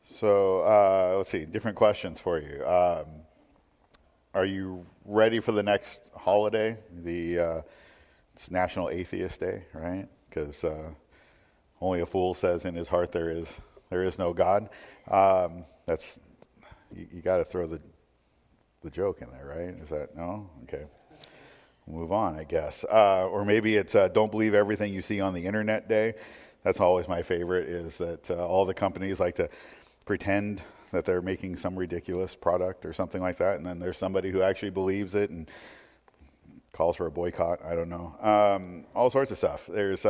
So let's see, different questions for you. Are you ready for the next holiday? It's National Atheist Day, right? Because only a fool says in his heart there is no God. That's you got to throw the joke in there, right? Is that no? Okay. Move on, I guess. Or maybe it's don't believe everything you see on the internet day. That's always my favorite, is that all the companies like to pretend that they're making some ridiculous product or something like that, and then there's somebody who actually believes it and calls for a boycott. I don't know. All sorts of stuff.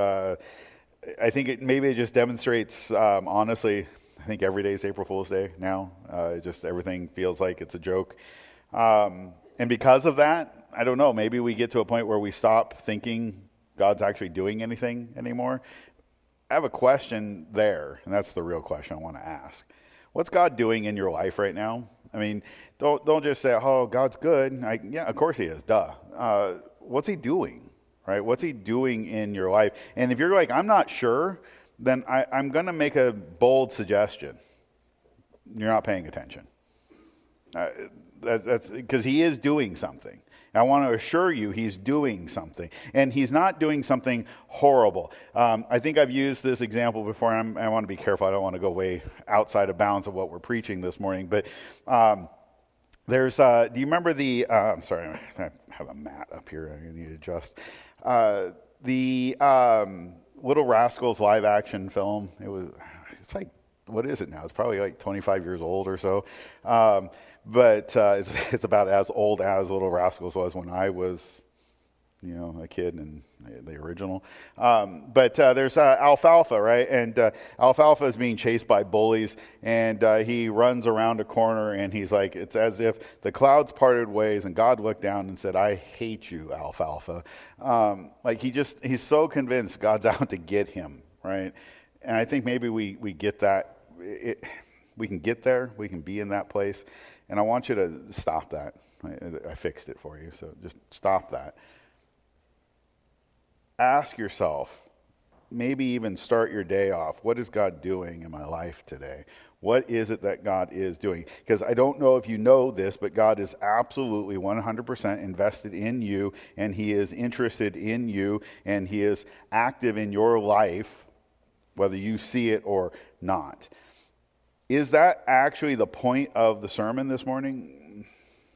I think maybe it just demonstrates, honestly, I think every day is April Fool's Day now. Just everything feels like it's a joke. And because of that, I don't know, maybe we get to a point where we stop thinking God's actually doing anything anymore. I have a question there, and that's the real question I want to ask. What's God doing in your life right now? I mean, don't just say, oh, God's good. Yeah, of course he is, duh. What's he doing, right? What's he doing in your life? And if you're like, I'm not sure, then I'm going to make a bold suggestion. You're not paying attention. That's because he is doing something. I want to assure you he's doing something. And he's not doing something horrible. I think I've used this example before, and I want to be careful. I don't want to go way outside of bounds of what we're preaching this morning. But do you remember I'm sorry, I have a mat up here I need to adjust. The Little Rascals live action film, it's like, what is it now? It's probably like 25 years old or so. But it's about as old as Little Rascals was when I was, a kid in the original. But there's Alfalfa, right? And Alfalfa is being chased by bullies, and he runs around a corner, and he's like, it's as if the clouds parted ways, and God looked down and said, I hate you, Alfalfa. He's so convinced God's out to get him, right? And I think maybe we get that. We can get there. We can be in that place. And I want you to stop that. I fixed it for you, so just stop that. Ask yourself, maybe even start your day off, what is God doing in my life today? What is it that God is doing? Because I don't know if you know this, but God is absolutely 100% invested in you, and he is interested in you, and he is active in your life, whether you see it or not. Is that actually the point of the sermon this morning?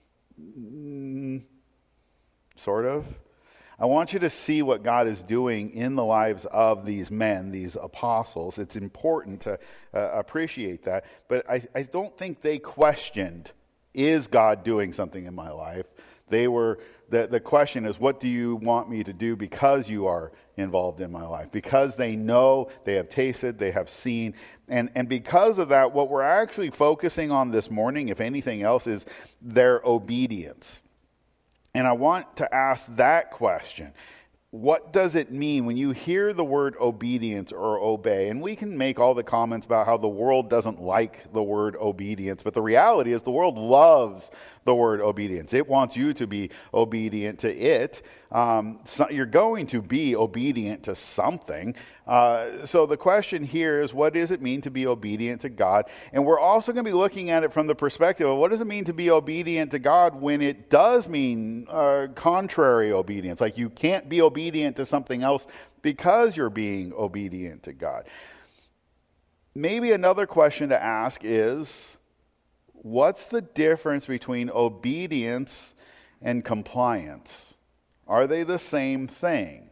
Sort of. I want you to see what God is doing in the lives of these men, these apostles. It's important to appreciate that. But I don't think they questioned, is God doing something in my life? The question is, what do you want me to do because you are involved in my life? Because they know, they have tasted, they have seen. And because of that, what we're actually focusing on this morning, if anything else, is their obedience. And I want to ask that question. What does it mean when you hear the word obedience or obey? And we can make all the comments about how the world doesn't like the word obedience, but the reality is the world loves the word obedience. It wants you to be obedient to it. So you're going to be obedient to something. So the question here is, what does it mean to be obedient to God? And we're also going to be looking at it from the perspective of what does it mean to be obedient to God when it does mean contrary obedience? Like you can't be obedient to something else because you're being obedient to God. Maybe another question to ask is, what's the difference between obedience and compliance? Are they the same thing?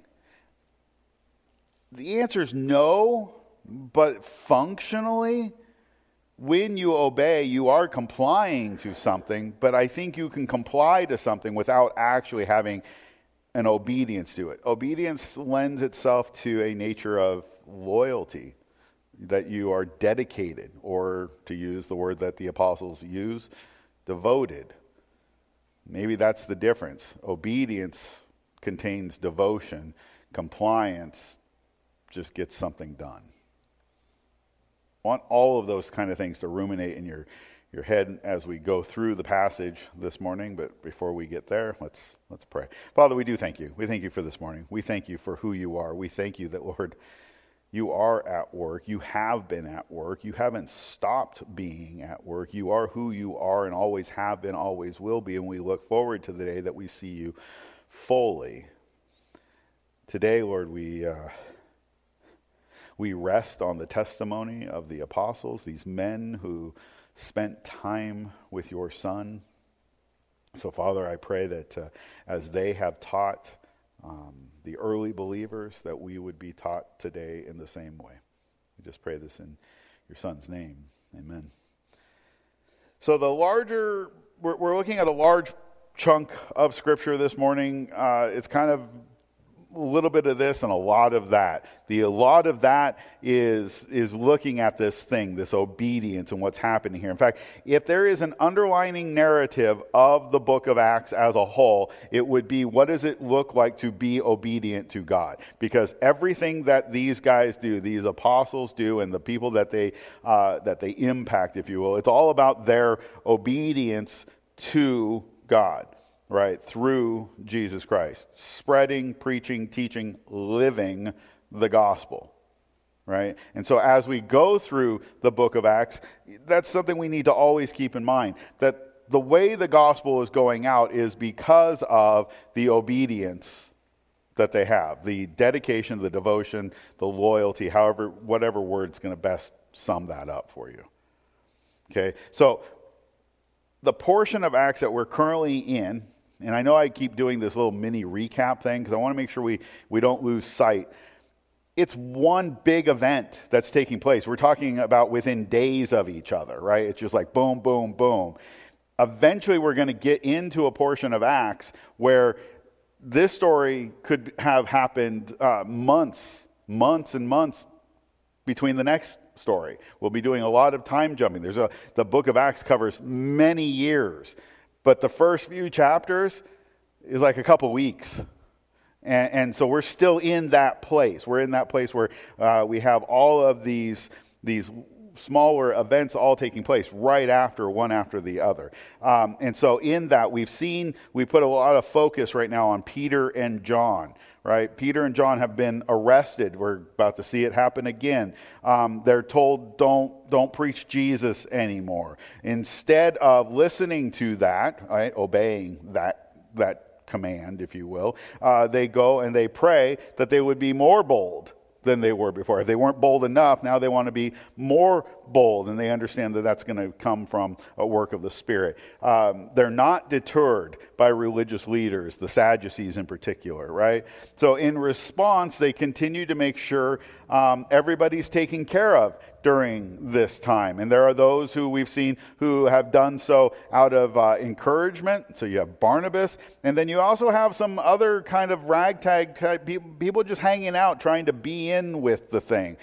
The answer is no, but functionally, when you obey, you are complying to something, but I think you can comply to something without actually having an obedience to it. Obedience lends itself to a nature of loyalty, that you are dedicated, or to use the word that the apostles use, devoted. Maybe that's the difference. Obedience contains devotion. Compliance just gets something done. I want all of those kind of things to ruminate in your head as we go through the passage this morning. But before we get there, let's pray. Father, we do thank you. We thank you for this morning. We thank you for who you are. We thank you that, Lord, You are at work. You have been at work. You haven't stopped being at work. You are who you are and always have been, always will be. And we look forward to the day that we see you fully. Today, Lord, we rest on the testimony of the apostles, these men who spent time with your Son. So, Father, I pray that as they have taught the early believers, that we would be taught today in the same way. We just pray this in your Son's name. Amen. So we're looking at a large chunk of Scripture this morning. It's kind of a little bit of this and a lot of that. A lot of that is looking at this thing, this obedience and what's happening here. In fact, if there is an underlining narrative of the book of Acts as a whole, it would be, what does it look like to be obedient to God? Because everything that these guys do, these apostles do, and the people that they impact, if you will, it's all about their obedience to God. Right, through Jesus Christ, spreading, preaching, teaching, living the gospel, right? And so as we go through the book of Acts, that's something we need to always keep in mind, that the way the gospel is going out is because of the obedience that they have, the dedication, the devotion, the loyalty, whatever word's going to best sum that up for you. Okay, so the portion of Acts that we're currently in, and I know I keep doing this little mini recap thing because I want to make sure we don't lose sight. It's one big event that's taking place. We're talking about within days of each other, right? It's just like boom, boom, boom. Eventually, we're going to get into a portion of Acts where this story could have happened months and months between the next story. We'll be doing a lot of time jumping. The book of Acts covers many years. But the first few chapters is like a couple weeks. And so we're still in that place. We're in that place where we have all of these smaller events all taking place right after, one after the other. And so in that, we put a lot of focus right now on Peter and John. Right? Peter and John have been arrested. We're about to see it happen again. They're told, don't preach Jesus anymore. Instead of listening to that, right, obeying that command, if you will, they go and they pray that they would be more bold than they were before. If they weren't bold enough, now they want to be more bold, and they understand that that's going to come from a work of the Spirit. They're not deterred by religious leaders, the Sadducees in particular, right? So in response, they continue to make sure everybody's taken care of during this time. And there are those who we've seen who have done so out of encouragement. So you have Barnabas, and then you also have some other kind of ragtag type people just hanging out, trying to be in with the thing.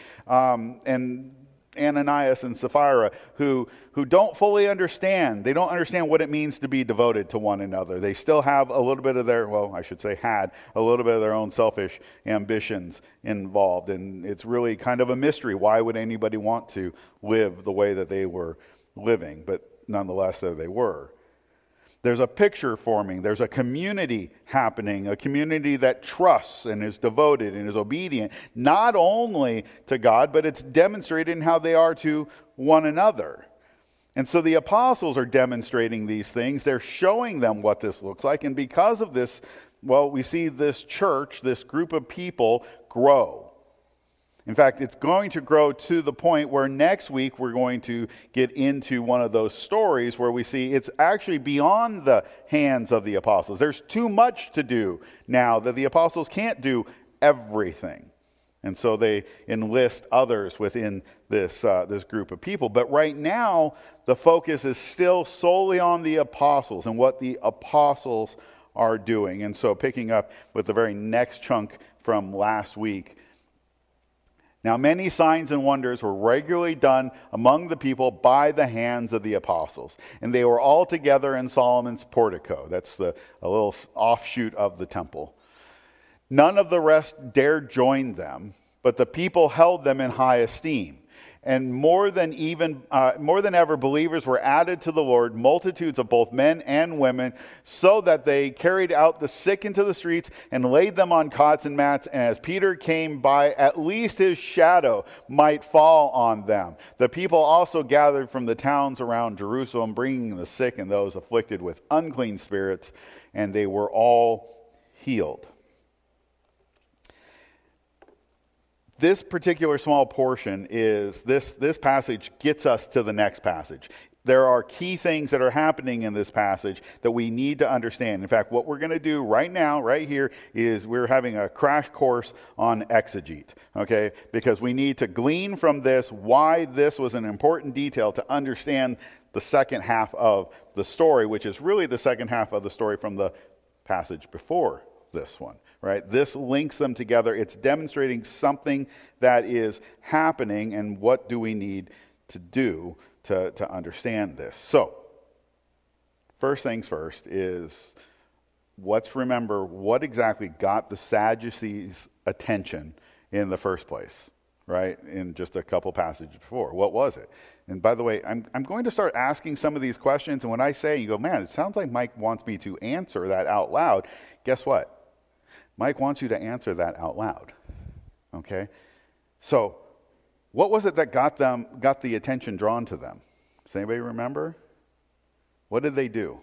And Ananias and Sapphira who don't fully understand. They don't understand what it means to be devoted to one another. They still have a little bit of their, had a little bit of their own selfish ambitions involved. And it's really kind of a mystery. Why would anybody want to live the way that they were living? But nonetheless, there they were. There's a picture forming. There's a community happening, a community that trusts and is devoted and is obedient, not only to God, but it's demonstrated in how they are to one another. And so the apostles are demonstrating these things. They're showing them what this looks like. And because of this, we see this church, this group of people grow. In fact, it's going to grow to the point where next week we're going to get into one of those stories where we see it's actually beyond the hands of the apostles. There's too much to do now that the apostles can't do everything. And so they enlist others within this group of people. But right now, the focus is still solely on the apostles and what the apostles are doing. And so picking up with the very next chunk from last week, now, many signs and wonders were regularly done among the people by the hands of the apostles. And they were all together in Solomon's portico. That's a little offshoot of the temple. None of the rest dared join them, but the people held them in high esteem. And more than ever, believers were added to the Lord, multitudes of both men and women, so that they carried out the sick into the streets and laid them on cots and mats. And as Peter came by, at least his shadow might fall on them. The people also gathered from the towns around Jerusalem, bringing the sick and those afflicted with unclean spirits, and they were all healed. This particular small portion is, this passage gets us to the next passage. There are key things that are happening in this passage that we need to understand. In fact, what we're going to do right now, right here, is we're having a crash course on exegete, okay? Because we need to glean from this why this was an important detail to understand the second half of the story, which is really the second half of the story from the passage before this one. Right? This links them together. It's demonstrating something that is happening, and what do we need to do to understand this. So, first things first is let's remember what exactly got the Sadducees' attention in the first place, right? In just a couple passages before. What was it? And by the way, I'm going to start asking some of these questions, and when I say, you go, man, it sounds like Mike wants me to answer that out loud. Guess what? Mike wants you to answer that out loud, okay? So, what was it that got the attention drawn to them? Does anybody remember? What did they do?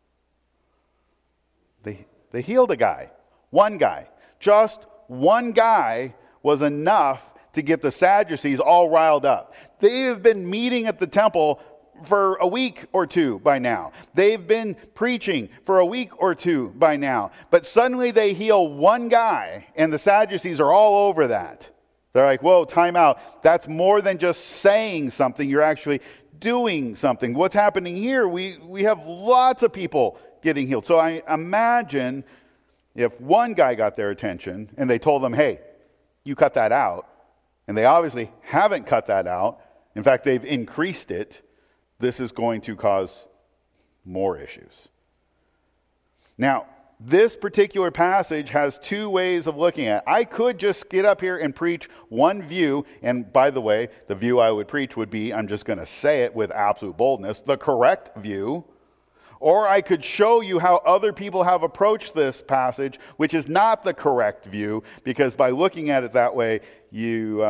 They healed a guy. One guy. Just one guy was enough to get the Sadducees all riled up. They have been meeting at the temple for a week or two by now. They've been preaching for a week or two by now. But suddenly they heal one guy, and the Sadducees are all over that. They're like, whoa, time out. That's more than just saying something. You're actually doing something. What's happening here? We have lots of people getting healed. So I imagine if one guy got their attention and they told them, hey, you cut that out, and they obviously haven't cut that out. In fact, they've increased it. This is going to cause more issues. Now, this particular passage has two ways of looking at it. I could just get up here and preach one view, and by the way, the view I would preach would be, I'm just going to say it with absolute boldness, the correct view. Or I could show you how other people have approached this passage, which is not the correct view, because by looking at it that way, you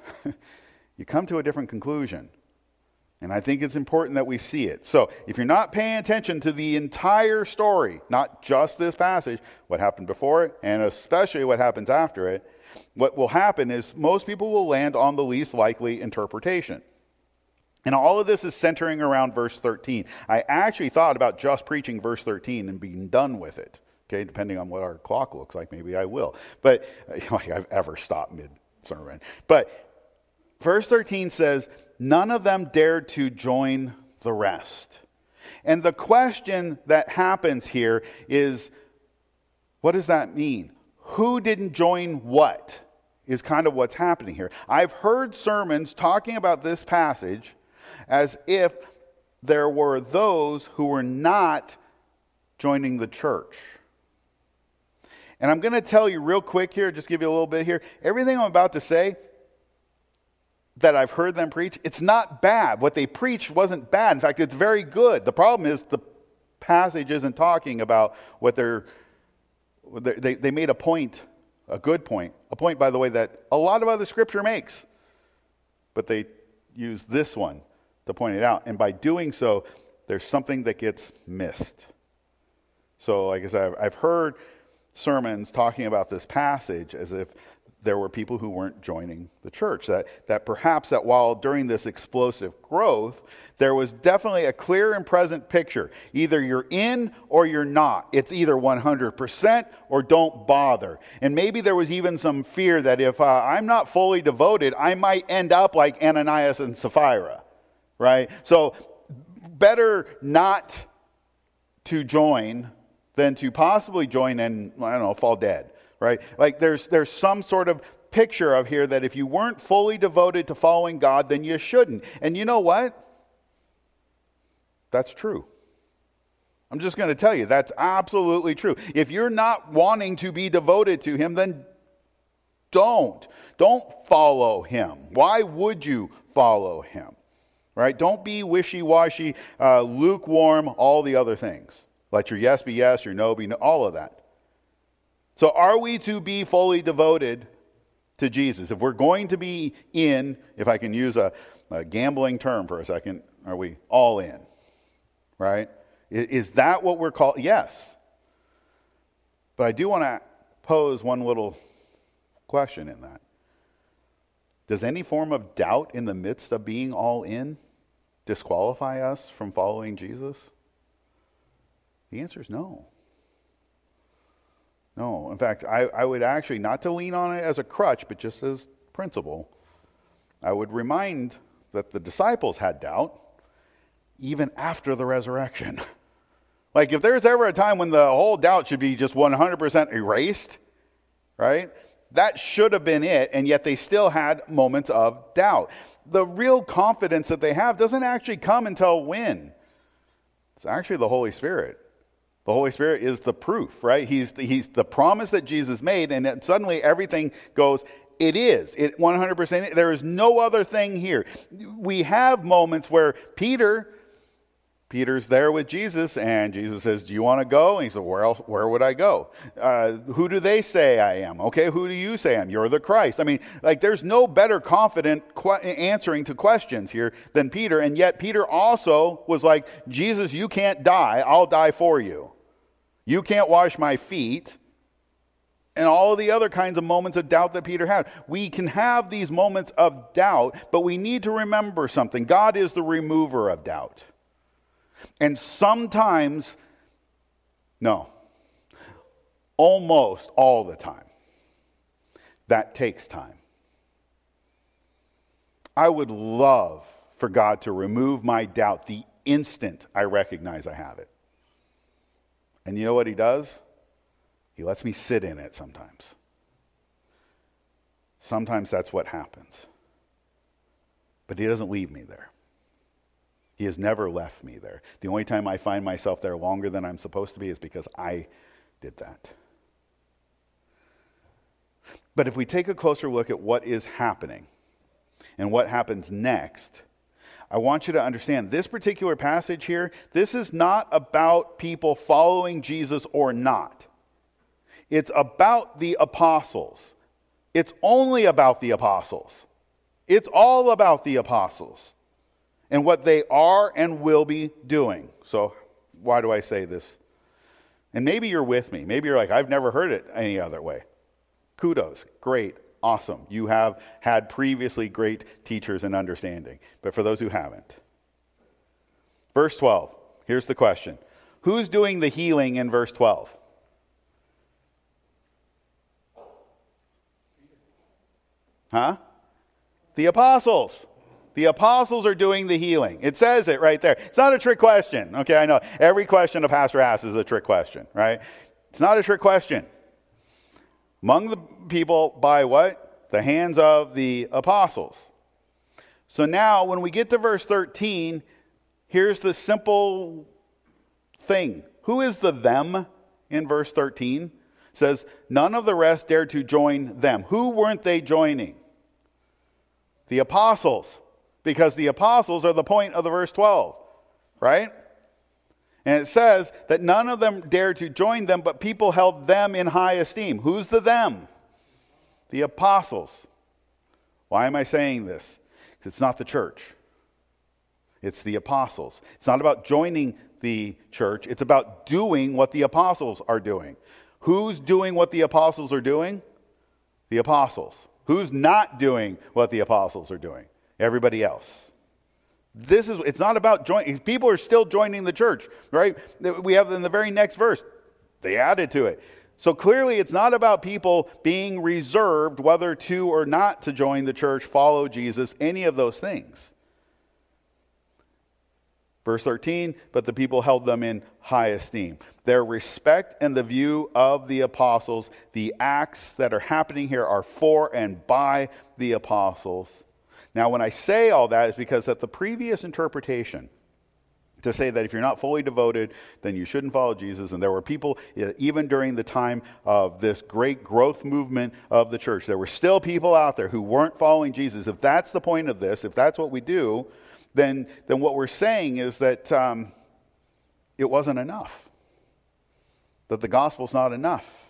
come to a different conclusion. And I think it's important that we see it. So if you're not paying attention to the entire story, not just this passage, what happened before it, and especially what happens after it, what will happen is most people will land on the least likely interpretation. And all of this is centering around verse 13. I actually thought about just preaching verse 13 and being done with it. Okay, depending on what our clock looks like, maybe I will. But like I've ever stopped mid-sermon. But verse 13 says, none of them dared to join the rest. And the question that happens here is, what does that mean? Who didn't join what is kind of what's happening here. I've heard sermons talking about this passage as if there were those who were not joining the church. And I'm going to tell you real quick here, just give you a little bit here. Everything I'm about to say that I've heard them preach, it's not bad. What they preached wasn't bad. In fact, it's very good. The problem is the passage isn't talking about what they made a point, a good point, a point, by the way, that a lot of other scripture makes. But they use this one to point it out. And by doing so, there's something that gets missed. So, like I said, I've heard sermons talking about this passage as if there were people who weren't joining the church. That perhaps that while during this explosive growth, there was definitely a clear and present picture. Either you're in or you're not. It's either 100% or don't bother. And maybe there was even some fear that if I'm not fully devoted, I might end up like Ananias and Sapphira, right? So better not to join than to possibly join and, I don't know, fall dead. Right? Like there's some sort of picture of here that if you weren't fully devoted to following God, then you shouldn't. And you know what? That's true. I'm just going to tell you, that's absolutely true. If you're not wanting to be devoted to Him, then Don't follow him. Why would you follow him? Right? Don't be wishy-washy, lukewarm, all the other things. Let your yes be yes, your no be no, all of that. So are we to be fully devoted to Jesus? If we're going to be in, if I can use a gambling term for a second, are we all in? Right? Is that what we're called? Yes. But I do want to pose one little question in that. Does any form of doubt in the midst of being all in disqualify us from following Jesus? The answer is no. No. In fact, I would actually, not to lean on it as a crutch, but just as principle, I would remind that the disciples had doubt even after the resurrection. Like, if there's ever a time when the whole doubt should be just 100% erased, right? That should have been it, and yet they still had moments of doubt. The real confidence that they have doesn't actually come until when? It's actually the Holy Spirit. The Holy Spirit is the proof, right? He's the promise that Jesus made, and then suddenly everything goes, it is. It 100%. There is no other thing here. We have moments where Peter's there with Jesus, and Jesus says, do you want to go? And he said, where would I go? Who do they say I am? Okay, who do you say I am? You're the Christ. I mean, like, there's no better confident answering to questions here than Peter, and yet Peter also was like, Jesus, you can't die. I'll die for you. You can't wash my feet. And all the other kinds of moments of doubt that Peter had. We can have these moments of doubt, but we need to remember something. God is the remover of doubt. And sometimes, no, almost all the time, that takes time. I would love for God to remove my doubt the instant I recognize I have it. And you know what he does? He lets me sit in it sometimes. Sometimes that's what happens. But he doesn't leave me there. He has never left me there. The only time I find myself there longer than I'm supposed to be is because I did that. But if we take a closer look at what is happening and what happens next, I want you to understand this particular passage here, this is not about people following Jesus or not. It's about the apostles. It's only about the apostles. It's all about the apostles and what they are and will be doing. So why do I say this? And maybe you're with me. Maybe you're like, I've never heard it any other way. Kudos. Great. Awesome. You have had previously great teachers and understanding. But for those who haven't. Verse 12. Here's the question. Who's doing the healing in verse 12? Huh? The apostles. The apostles are doing the healing. It says it right there. It's not a trick question. Okay, I know. Every question a pastor asks is a trick question, right? It's not a trick question. Among the people by what? The hands of the apostles. So now when we get to verse 13, here's the simple thing. Who is the them in verse 13? It says, none of the rest dared to join them. Who weren't they joining? The apostles. Because the apostles are the point of the verse 12, right? And it says that none of them dared to join them, but people held them in high esteem. Who's the them? The apostles. Why am I saying this? Because it's not the church. It's the apostles. It's not about joining the church. It's about doing what the apostles are doing. Who's doing what the apostles are doing? The apostles. Who's not doing what the apostles are doing? Everybody else. It's not about joining. People are still joining the church, right? We have in the very next verse, they added to it. So clearly it's not about people being reserved whether to or not to join the church, follow Jesus, any of those things. Verse 13, but the people held them in high esteem. Their respect and the view of the apostles, the acts that are happening here are for and by the apostles. Now, when I say all that, it's because at the previous interpretation, to say that if you're not fully devoted, then you shouldn't follow Jesus. And there were people, even during the time of this great growth movement of the church, there were still people out there who weren't following Jesus. If that's the point of this, if that's what we do, then what we're saying is that it wasn't enough, that the gospel's not enough.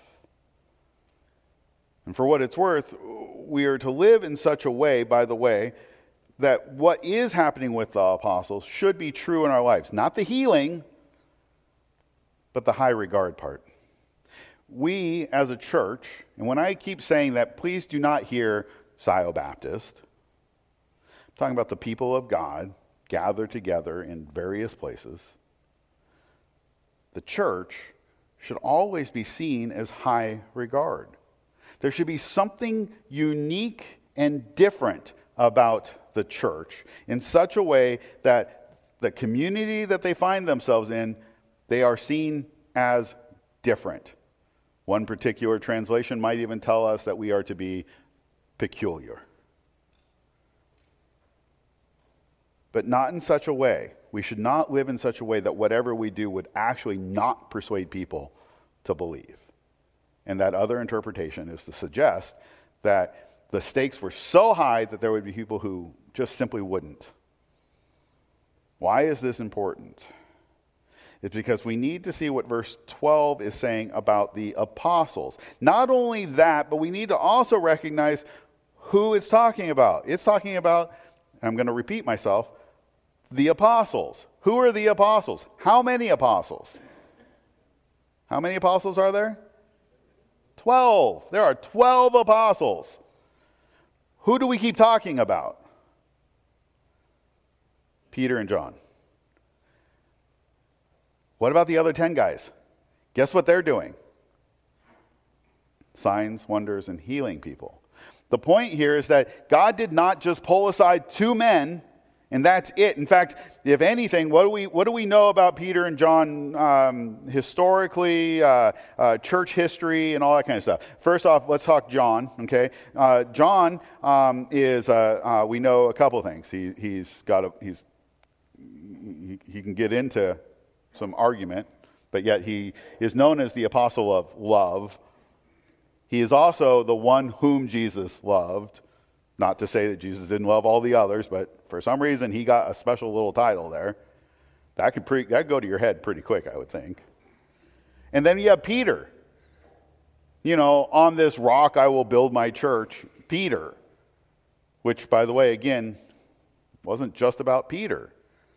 And for what it's worth, we are to live in such a way, by the way, that what is happening with the apostles should be true in our lives. Not the healing, but the high regard part. We, as a church, and when I keep saying that, please do not hear Scio Baptist. I'm talking about the people of God gathered together in various places. The church should always be seen as high regard. There should be something unique and different about the church in such a way that the community that they find themselves in, they are seen as different. One particular translation might even tell us that we are to be peculiar. But not in such a way. We should not live in such a way that whatever we do would actually not persuade people to believe. And that other interpretation is to suggest that the stakes were so high that there would be people who just simply wouldn't. Why is this important? It's because we need to see what verse 12 is saying about the apostles. Not only that, but we need to also recognize who it's talking about. It's talking about, I'm going to repeat myself, the apostles. Who are the apostles? How many apostles? How many apostles are there? 12. There are 12 apostles. Who do we keep talking about? Peter and John. What about the other 10 guys? Guess what they're doing? Signs, wonders, and healing people. The point here is that God did not just pull aside 2 men, and that's it. In fact, if anything, what do we know about Peter and John historically, church history, and all that kind of stuff? First off, let's talk John. Okay, John is we know a couple of things. He can get into some argument, but yet he is known as the apostle of love. He is also the one whom Jesus loved. Not to say that Jesus didn't love all the others, but for some reason he got a special little title there. That could go to your head pretty quick, I would think. And then you have Peter. You know, on this rock I will build my church. Peter. Which, by the way, again, wasn't just about Peter.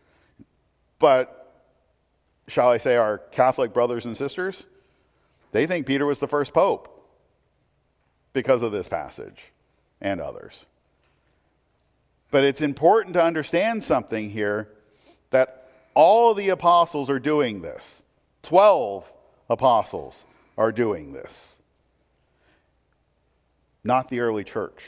But, shall I say, our Catholic brothers and sisters, they think Peter was the first pope because of this passage and others. But it's important to understand something here, that all the apostles are doing this. 12 apostles are doing this. Not the early church.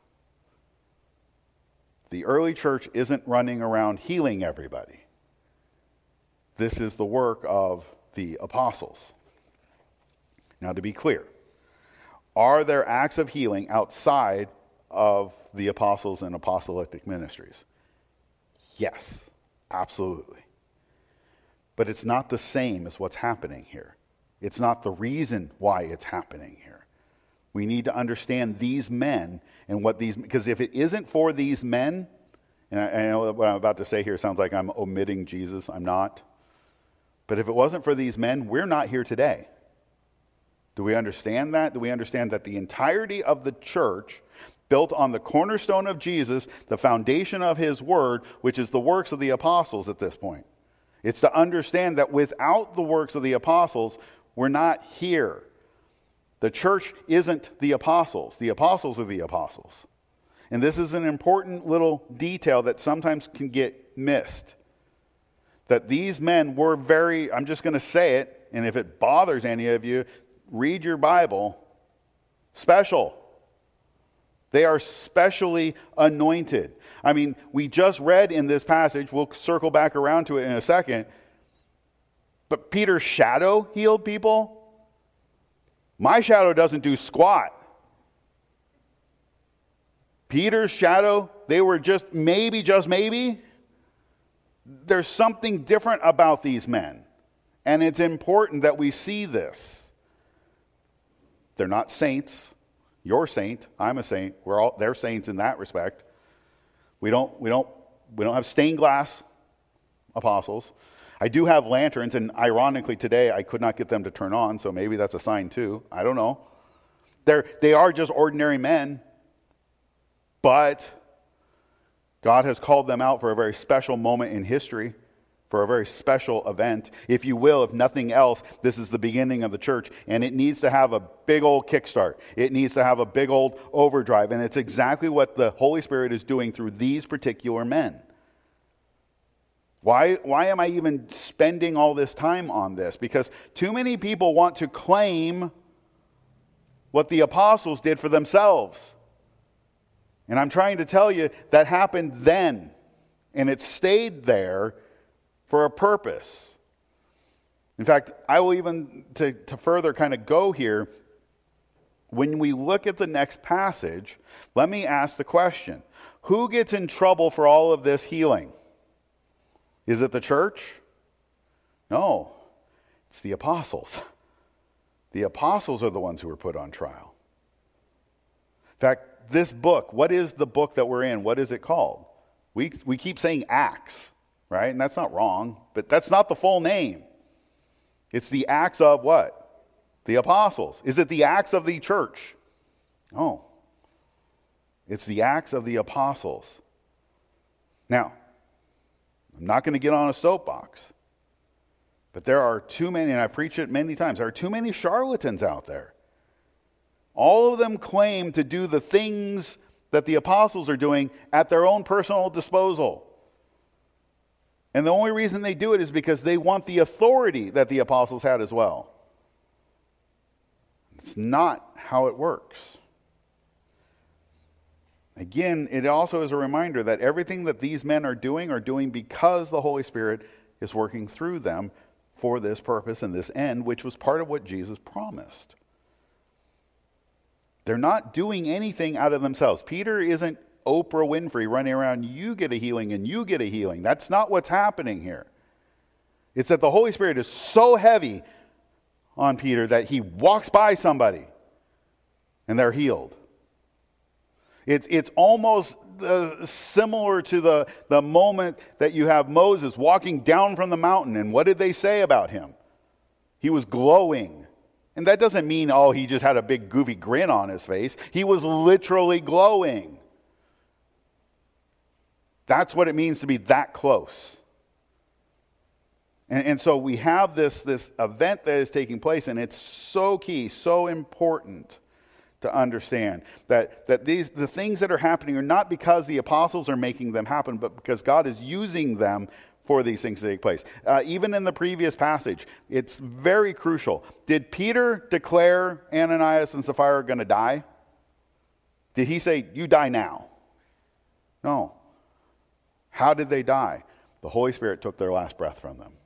The early church isn't running around healing everybody. This is the work of the apostles. Now, to be clear, are there acts of healing outside of the apostles and apostolic ministries? Yes, absolutely. But it's not the same as what's happening here. It's not the reason why it's happening here. We need to understand these men and what these, because if it isn't for these men, and I know what I'm about to say here sounds like I'm omitting Jesus. I'm not. But if it wasn't for these men, we're not here today. Do we understand that? Do we understand that the entirety of the church, built on the cornerstone of Jesus, the foundation of his word, which is the works of the apostles at this point? It's to understand that without the works of the apostles, we're not here. The church isn't the apostles. The apostles are the apostles. And this is an important little detail that sometimes can get missed. That these men were very, I'm just going to say it, and if it bothers any of you, read your Bible, special. They are specially anointed. I mean, we just read in this passage, we'll circle back around to it in a second, but Peter's shadow healed people. My shadow doesn't do squat. Peter's shadow, they were just maybe, There's something different about these men. And it's important that we see this. They're not saints. You're a saint. I'm a saint. They're saints in that respect. We don't have stained glass apostles. I do have lanterns, and ironically today I could not get them to turn on, so maybe that's a sign too. I don't know. They are just ordinary men, but God has called them out for a very special moment in history, for a very special event. If you will, if nothing else, this is the beginning of the church, and it needs to have a big old kickstart. It needs to have a big old overdrive, and it's exactly what the Holy Spirit is doing through these particular men. Why am I even spending all this time on this? Because too many people want to claim what the apostles did for themselves. And I'm trying to tell you that happened then, and it stayed there for a purpose. In fact, I will even, to further kind of go here, when we look at the next passage, let me ask the question, who gets in trouble for all of this healing? Is it the church? No, it's the apostles. The apostles are the ones who were put on trial. In fact, this book, what is the book that we're in? What is it called? We keep saying Acts, right? And that's not wrong, but that's not the full name. It's the Acts of what? The apostles. Is it the Acts of the church? No. It's the Acts of the apostles. Now, I'm not going to get on a soapbox, but there are too many, and I preach it many times, there are too many charlatans out there. All of them claim to do the things that the apostles are doing at their own personal disposal. And the only reason they do it is because they want the authority that the apostles had as well. It's not how it works. Again, it also is a reminder that everything that these men are doing because the Holy Spirit is working through them for this purpose and this end, which was part of what Jesus promised. They're not doing anything out of themselves. Peter isn't Oprah Winfrey running around, you get a healing and you get a healing. That's not what's happening here. It's that the Holy Spirit is so heavy on Peter that he walks by somebody and they're healed. It's almost similar to the moment that you have Moses walking down from the mountain. And what did they say about him? He was glowing. And that doesn't mean, he just had a big goofy grin on his face. He was literally glowing. That's what it means to be that close. And so we have this event that is taking place, and it's so key, so important to understand that the things that are happening are not because the apostles are making them happen, but because God is using them for these things to take place. Even in the previous passage, it's very crucial. Did Peter declare Ananias and Sapphira are going to die? Did he say, you die now? No. How did they die? The Holy Spirit took their last breath from them.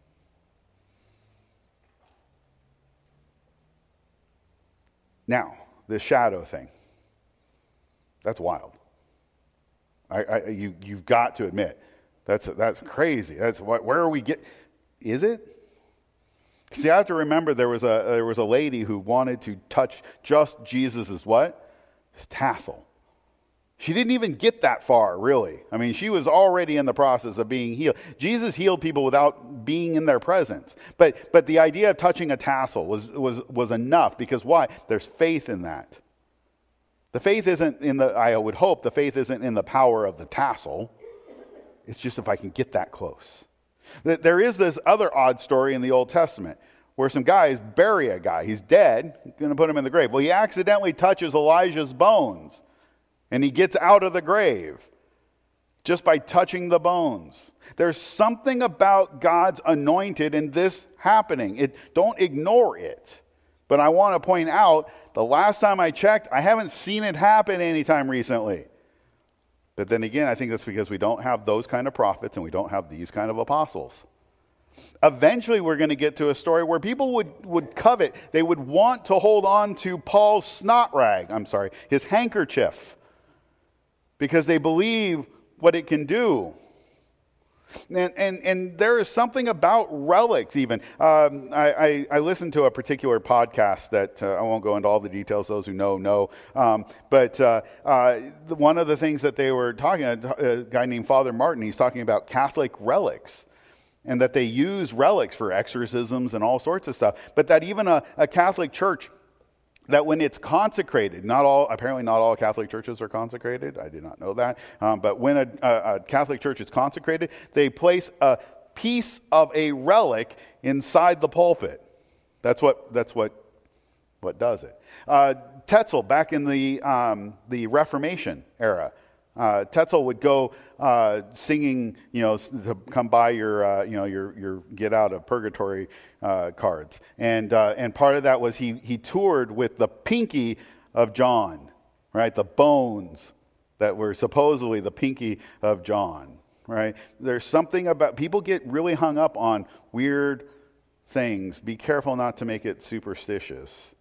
Now, this shadow thing, that's wild. You've got to admit, that's crazy. Where are we is it? See, I have to remember there was a lady who wanted to touch just Jesus's what? His tassel. She didn't even get that far, really. I mean, she was already in the process of being healed. Jesus healed people without being in their presence. But the idea of touching a tassel was enough, because why? There's faith in that. The faith isn't I would hope the faith isn't in the power of the tassel. It's just if I can get that close. There is this other odd story in the Old Testament where some guys bury a guy. He's dead, going to put him in the grave. Well, he accidentally touches Elijah's bones. And he gets out of the grave just by touching the bones. There's something about God's anointed in this happening. Don't ignore it. But I want to point out, the last time I checked, I haven't seen it happen anytime recently. But then again, I think that's because we don't have those kind of prophets and we don't have these kind of apostles. Eventually, we're going to get to a story where people would covet. They would want to hold on to Paul's his handkerchief, because they believe what it can do. And there is something about relics even. I listened to a particular podcast that I won't go into all the details, those who know. But one of the things that they were talking, a guy named Father Martin, he's talking about Catholic relics. And that they use relics for exorcisms and all sorts of stuff. But that even a Catholic church, that when it's consecrated, apparently not all Catholic churches are consecrated. I did not know that. But when a Catholic church is consecrated, they place a piece of a relic inside the pulpit. That's what does it. Tetzel, back in the Reformation era, Tetzel would go singing, to come by your get out of purgatory cards, and part of that was he toured with the pinky of John, right? The bones that were supposedly the pinky of John, right? There's something about people get really hung up on weird things. Be careful not to make it superstitious.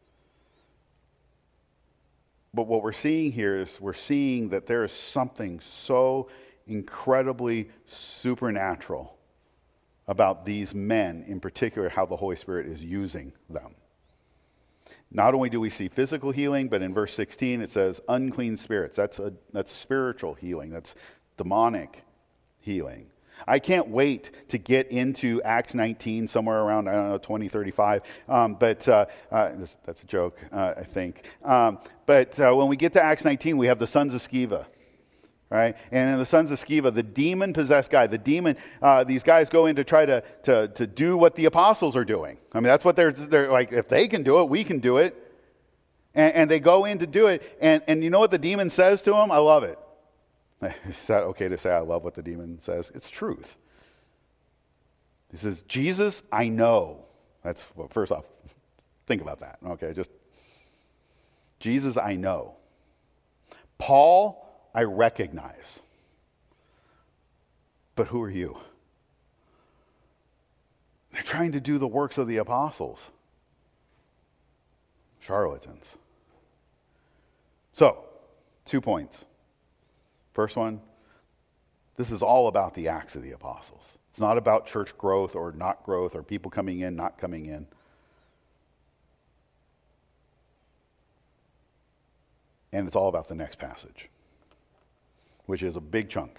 But what we're seeing here is we're seeing that there is something so incredibly supernatural about these men, in particular, how the Holy Spirit is using them. Not only do we see physical healing, but in verse 16 it says unclean spirits. That's spiritual healing. That's demonic healing. I can't wait to get into Acts 19 somewhere around, 2035. That's a joke, I think. But when we get to Acts 19, we have the sons of Sceva, right? And in the sons of Sceva, the demon-possessed guy, these guys go in to try to do what the apostles are doing. I mean, that's what they're like, if they can do it, we can do it. And they go in to do it. And you know what the demon says to them? I love it. Is that okay to say I love what the demon says? It's truth. He says, Jesus, I know. First off, think about that. Okay, Jesus, I know. Paul, I recognize. But who are you? They're trying to do the works of the apostles. Charlatans. So, 2 points. First one, this is all about the Acts of the Apostles. It's not about church growth or not growth or people coming in, not coming in. And it's all about the next passage, which is a big chunk.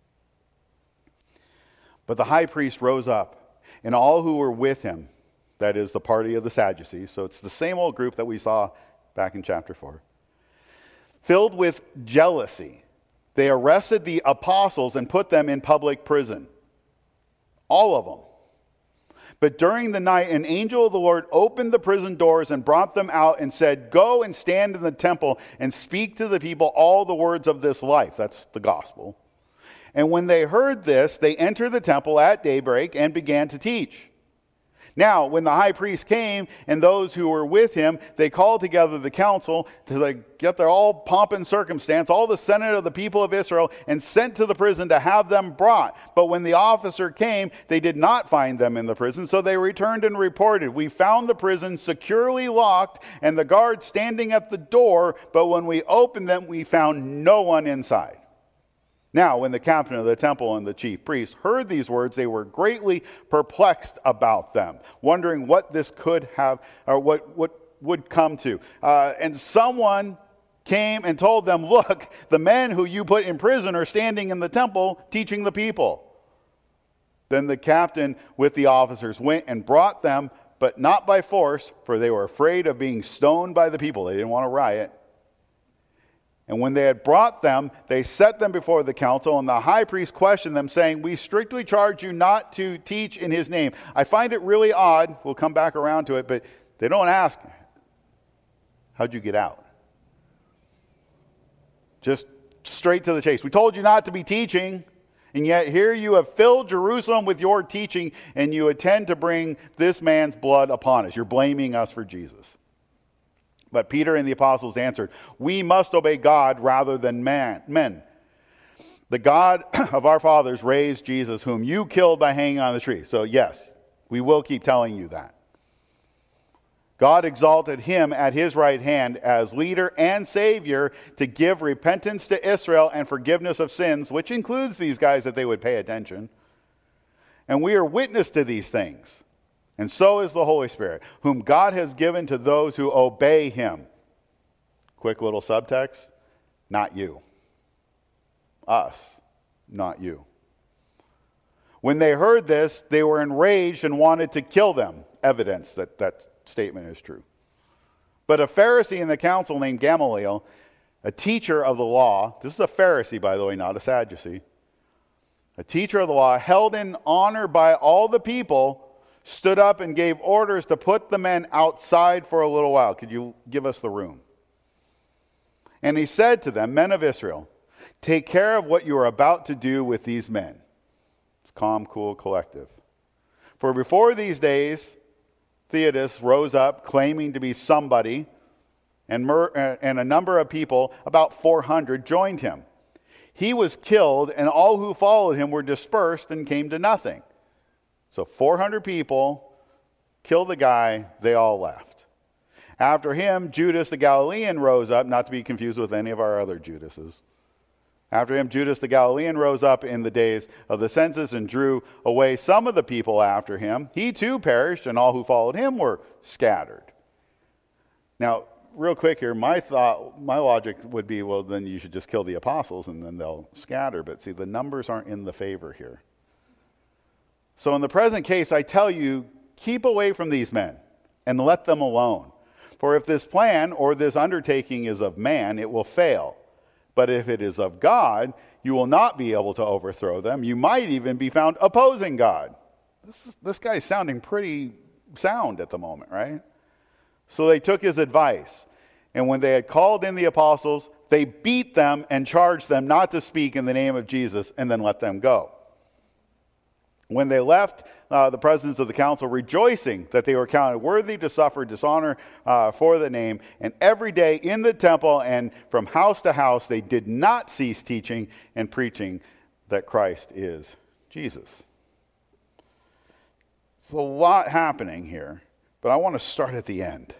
But the high priest rose up, and all who were with him, that is the party of the Sadducees, so it's the same old group that we saw back in chapter 4, filled with jealousy, they arrested the apostles and put them in public prison. All of them. But during the night, an angel of the Lord opened the prison doors and brought them out and said, "Go and stand in the temple and speak to the people all the words of this life." That's the gospel. And when they heard this, they entered the temple at daybreak and began to teach. Now, when the high priest came and those who were with him, they called together the council to get their all pomp and circumstance, all the senate of the people of Israel, and sent to the prison to have them brought. But when the officer came, they did not find them in the prison, so they returned and reported, "We found the prison securely locked and the guards standing at the door, but when we opened them, we found no one inside." Now, when the captain of the temple and the chief priests heard these words, they were greatly perplexed about them, wondering what this could have, or what would come to. And someone came and told them, "Look, the men who you put in prison are standing in the temple teaching the people." Then the captain with the officers went and brought them, but not by force, for they were afraid of being stoned by the people. They didn't want to riot. And when they had brought them, they set them before the council, and the high priest questioned them, saying, "We strictly charge you not to teach in his name." I find it really odd, we'll come back around to it, but they don't ask, "How'd you get out?" Just straight to the chase. "We told you not to be teaching, and yet here you have filled Jerusalem with your teaching, and you intend to bring this man's blood upon us." You're blaming us for Jesus. But Peter and the apostles answered, "We must obey God rather than men. The God of our fathers raised Jesus, whom you killed by hanging on the tree." So yes, we will keep telling you that. "God exalted him at his right hand as leader and savior to give repentance to Israel and forgiveness of sins," which includes these guys that they would pay attention. And we are witness to these things. And so is the Holy Spirit, whom God has given to those who obey him. Quick little subtext. Not you. Us, not you. When they heard this, they were enraged and wanted to kill them. Evidence that that statement is true. But a Pharisee in the council named Gamaliel, a teacher of the law, this is a Pharisee, by the way, not a Sadducee, a teacher of the law, held in honor by all the people, stood up and gave orders to put the men outside for a little while. Could you give us the room? And he said to them, men of Israel, take care of what you are about to do with these men. It's calm, cool, collective. For before these days, Theudas rose up claiming to be somebody, and a number of people, about 400, joined him. He was killed, and all who followed him were dispersed and came to nothing. So 400 people killed the guy, they all left. After him, Judas the Galilean rose up, not to be confused with any of our other Judases. After him, Judas the Galilean rose up in the days of the census and drew away some of the people after him. He too perished, and all who followed him were scattered. Now, real quick here, my logic would be, well, then you should just kill the apostles and then they'll scatter. But see, the numbers aren't in the favor here. So in the present case, I tell you, keep away from these men and let them alone. For if this plan or this undertaking is of man, it will fail. But if it is of God, you will not be able to overthrow them. You might even be found opposing God. This guy's sounding pretty sound at the moment, right? So they took his advice. And when they had called in the apostles, they beat them and charged them not to speak in the name of Jesus, and then let them go. When they left the presence of the council, rejoicing that they were counted worthy to suffer dishonor for the name, and every day in the temple and from house to house, they did not cease teaching and preaching that Christ is Jesus. There's a lot happening here, but I want to start at the end.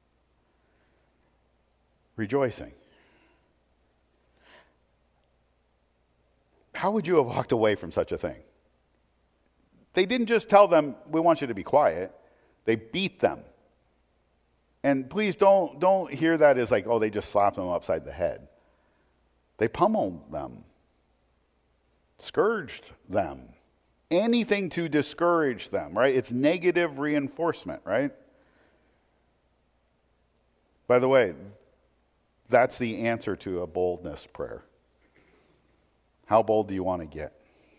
Rejoicing. How would you have walked away from such a thing? They didn't just tell them, we want you to be quiet. They beat them. And please don't hear that as like, oh, they just slapped them upside the head. They pummeled them. Scourged them. Anything to discourage them, right? It's negative reinforcement, right? By the way, that's the answer to a boldness prayer. How bold do you want to get?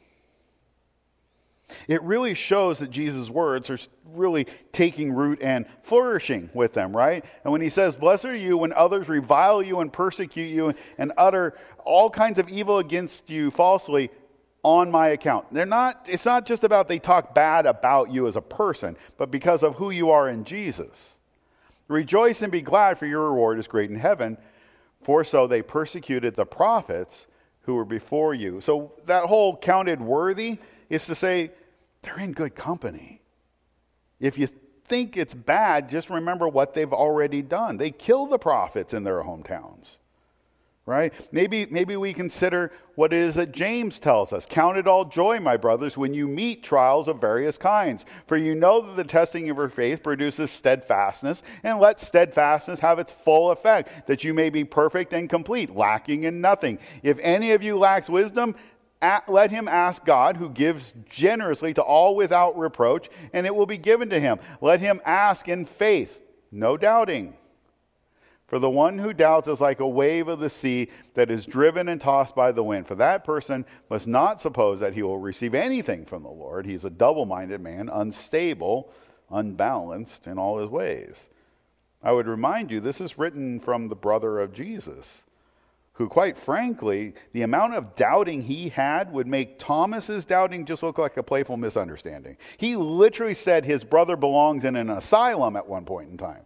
It really shows that Jesus' words are really taking root and flourishing with them, right? And when he says, blessed are you when others revile you and persecute you and utter all kinds of evil against you falsely on my account. It's not just about they talk bad about you as a person, but because of who you are in Jesus. Rejoice and be glad, for your reward is great in heaven, for so they persecuted the prophets who were before you. So that whole counted worthy is to say, they're in good company. If you think it's bad, just remember what they've already done. They kill the prophets in their hometowns, right? Maybe we consider what it is that James tells us. Count it all joy, my brothers, when you meet trials of various kinds. For you know that the testing of your faith produces steadfastness, and let steadfastness have its full effect, that you may be perfect and complete, lacking in nothing. If any of you lacks wisdom, let him ask God, who gives generously to all without reproach, and it will be given to him. Let him ask in faith, no doubting. For the one who doubts is like a wave of the sea that is driven and tossed by the wind. For that person must not suppose that he will receive anything from the Lord. He's a double-minded man, unstable, unbalanced in all his ways. I would remind you, this is written from the brother of Jesus, who, quite frankly, the amount of doubting he had would make Thomas's doubting just look like a playful misunderstanding. He literally said his brother belongs in an asylum at one point in time.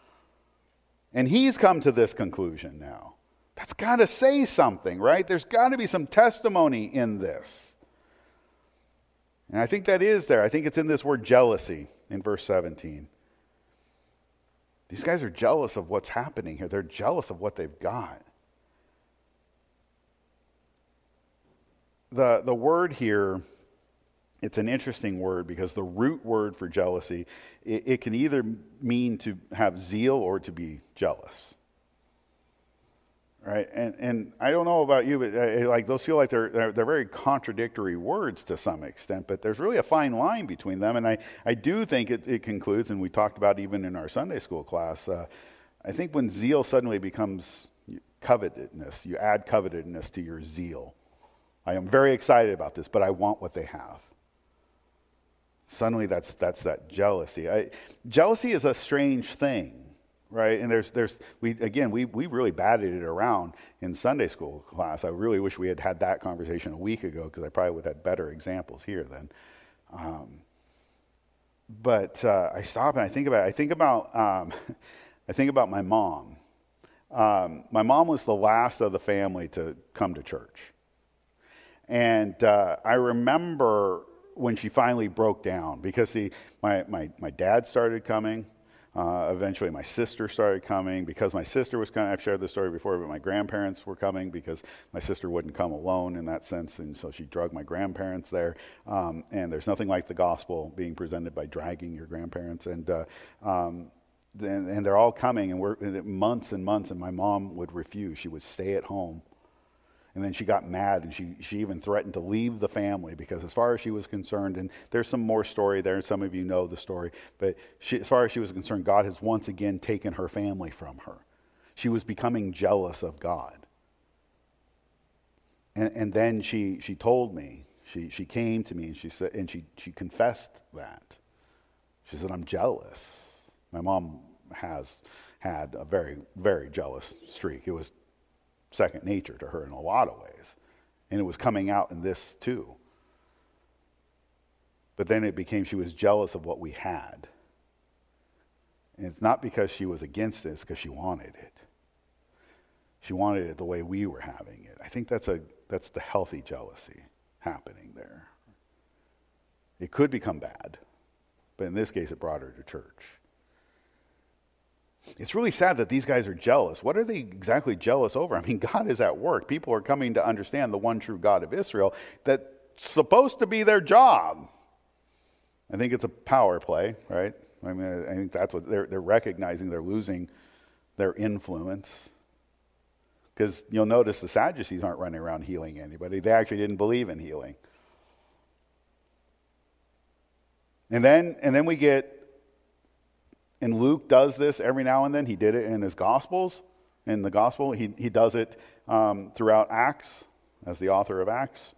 And he's come to this conclusion now. That's got to say something, right? There's got to be some testimony in this. And I think that is there. I think it's in this word jealousy in verse 17. These guys are jealous of what's happening here. They're jealous of what they've got. The word here it's an interesting word because the root word for jealousy, it can either mean to have zeal or to be jealous. Right? And I don't know about you, but like those feel like they're very contradictory words to some extent, but there's really a fine line between them. And I do think it concludes, and we talked about even in our Sunday school class, I think when zeal suddenly becomes covetousness, you add covetousness to your zeal. I am very excited about this, but I want what they have. Suddenly that's that jealousy. Jealousy is a strange thing. Right, and we really batted it around in Sunday school class. I really wish we had had that conversation a week ago because I probably would have had better examples here then. But I stop and I think about my mom. My mom was the last of the family to come to church, and I remember when she finally broke down because my dad started coming. Eventually my sister started coming. Because my sister was coming, I've shared this story before, but my grandparents were coming because my sister wouldn't come alone in that sense, and so she dragged my grandparents there. And there's nothing like the gospel being presented by dragging your grandparents. And they're all coming, and we're months and months, and my mom would refuse. She would stay at home. And then she got mad, and she even threatened to leave the family because as far as she was concerned, and there's some more story there, and some of you know the story, but as far as she was concerned, God has once again taken her family from her. She was becoming jealous of God. And then she told me, she came to me, and she said, and she confessed that. She said, I'm jealous. My mom has had a very, very jealous streak. It was second nature to her in a lot of ways. And it was coming out in this too. But then it became she was jealous of what we had. And it's not because she was against it, it's because she wanted it. She wanted it the way we were having it. I think that's the healthy jealousy happening there. It could become bad, but in this case it brought her to church. It's really sad that these guys are jealous. What are they exactly jealous over? I mean, God is at work. People are coming to understand the one true God of Israel. That's supposed to be their job. I think it's a power play, right? I mean, I think that's what they're recognizing. They're losing their influence. Because you'll notice the Sadducees aren't running around healing anybody. They actually didn't believe in healing. And then we get, and Luke does this every now and then. He did it in his Gospels. In the Gospel, he does it throughout Acts, as the author of Acts.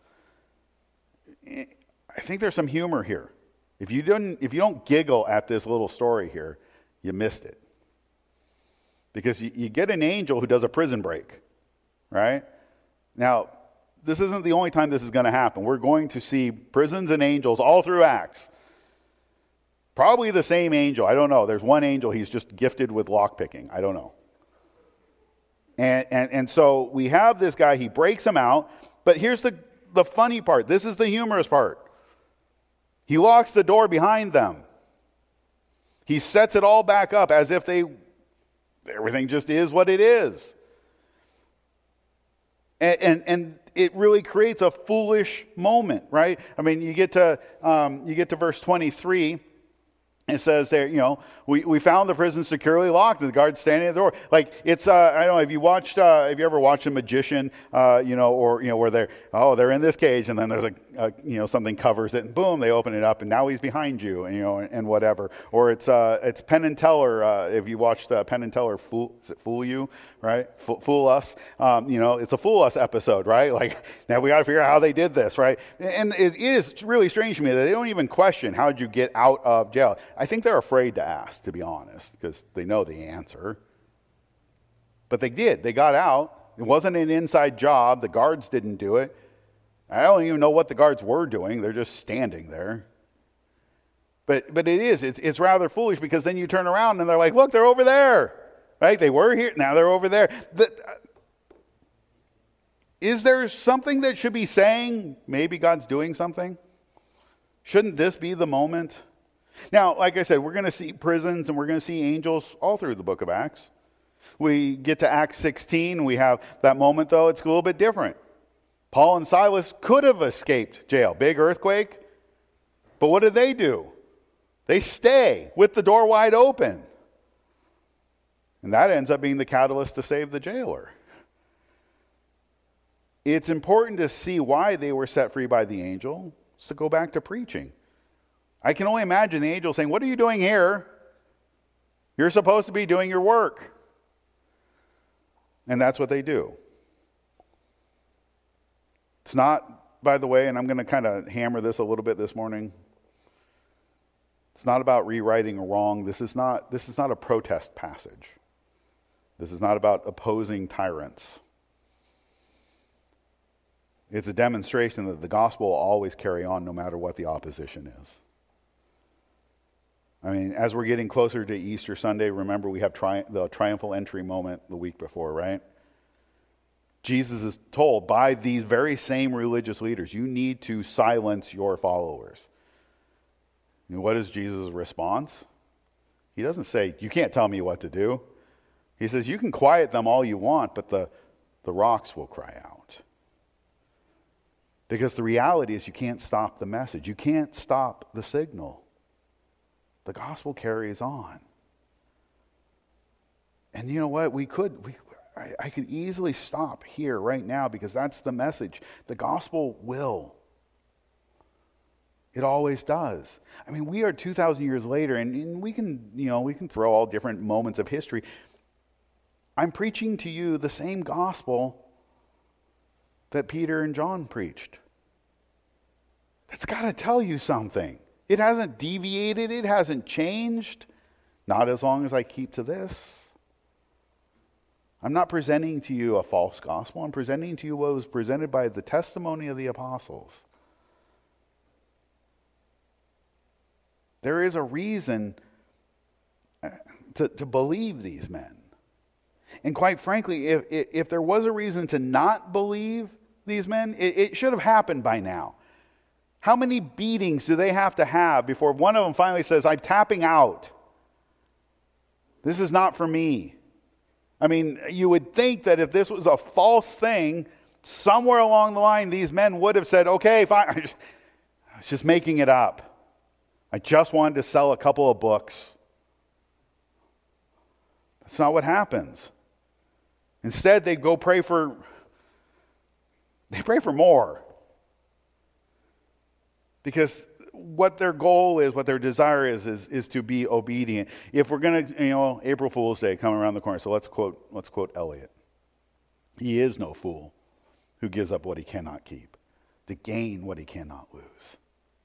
I think there's some humor here. If you don't giggle at this little story here, you missed it. Because you get an angel who does a prison break, right? Now, this isn't the only time this is going to happen. We're going to see prisons and angels all through Acts. Probably the same angel. I don't know. There's one angel, he's just gifted with lockpicking. I don't know. And so we have this guy, he breaks them out. But here's the funny part. This is the humorous part. He locks the door behind them. He sets it all back up as if everything just is what it is. And it really creates a foolish moment, right? I mean, you get to verse 23. It says there, we found the prison securely locked, and the guards standing at the door. Like it's, I don't know, have you ever watched a magician, where they're in this cage, and then there's something covers it, and boom, they open it up, and now he's behind you, and whatever. Or it's Penn and Teller. If you watched Penn and Teller, Fool You, right? Fool Us. It's a Fool Us episode, right? Like now we got to figure out how they did this, right? And it is really strange to me that they don't even question how did you get out of jail. I think they're afraid to ask, to be honest, because they know the answer. But they did. They got out. It wasn't an inside job. The guards didn't do it. I don't even know what the guards were doing. They're just standing there. But it's rather foolish because then you turn around and they're like, look, they're over there. Right? They were here. Now they're over there. Is there something that should be saying maybe God's doing something? Shouldn't this be the moment? Now, like I said, we're going to see prisons and we're going to see angels all through the book of Acts. We get to Acts 16. We have that moment, though. It's a little bit different. Paul and Silas could have escaped jail. Big earthquake. But what do? They stay with the door wide open. And that ends up being the catalyst to save the jailer. It's important to see why they were set free by the angel. It's to go back to preaching. I can only imagine the angel saying, "What are you doing here? You're supposed to be doing your work." And that's what they do. It's not, by the way, and I'm going to kind of hammer this a little bit this morning. It's not about rewriting a wrong. This is not a protest passage. This is not about opposing tyrants. It's a demonstration that the gospel will always carry on no matter what the opposition is. I mean, as we're getting closer to Easter Sunday, remember we have the triumphal entry moment the week before, right? Jesus is told by these very same religious leaders, you need to silence your followers. And what is Jesus' response? He doesn't say, you can't tell me what to do. He says, you can quiet them all you want, but the rocks will cry out. Because the reality is you can't stop the message. You can't stop the signal. The gospel carries on. And you know what? I could easily stop here right now because that's the message. The gospel will. It always does. I mean, we are 2,000 years later, and we can throw all different moments of history. I'm preaching to you the same gospel that Peter and John preached. That's got to tell you something. It hasn't deviated. It hasn't changed. Not as long as I keep to this. I'm not presenting to you a false gospel. I'm presenting to you what was presented by the testimony of the apostles. There is a reason to believe these men. And quite frankly, if there was a reason to not believe these men, it should have happened by now. How many beatings do they have to have before one of them finally says, I'm tapping out. This is not for me. I mean, you would think that if this was a false thing, somewhere along the line, these men would have said, okay, fine, I was just making it up. I just wanted to sell a couple of books. That's not what happens. Instead, they pray for more. Because what their goal is, what their desire is to be obedient. If we're going to, April Fool's Day coming around the corner, so let's quote Eliot. He is no fool who gives up what he cannot keep to gain what he cannot lose.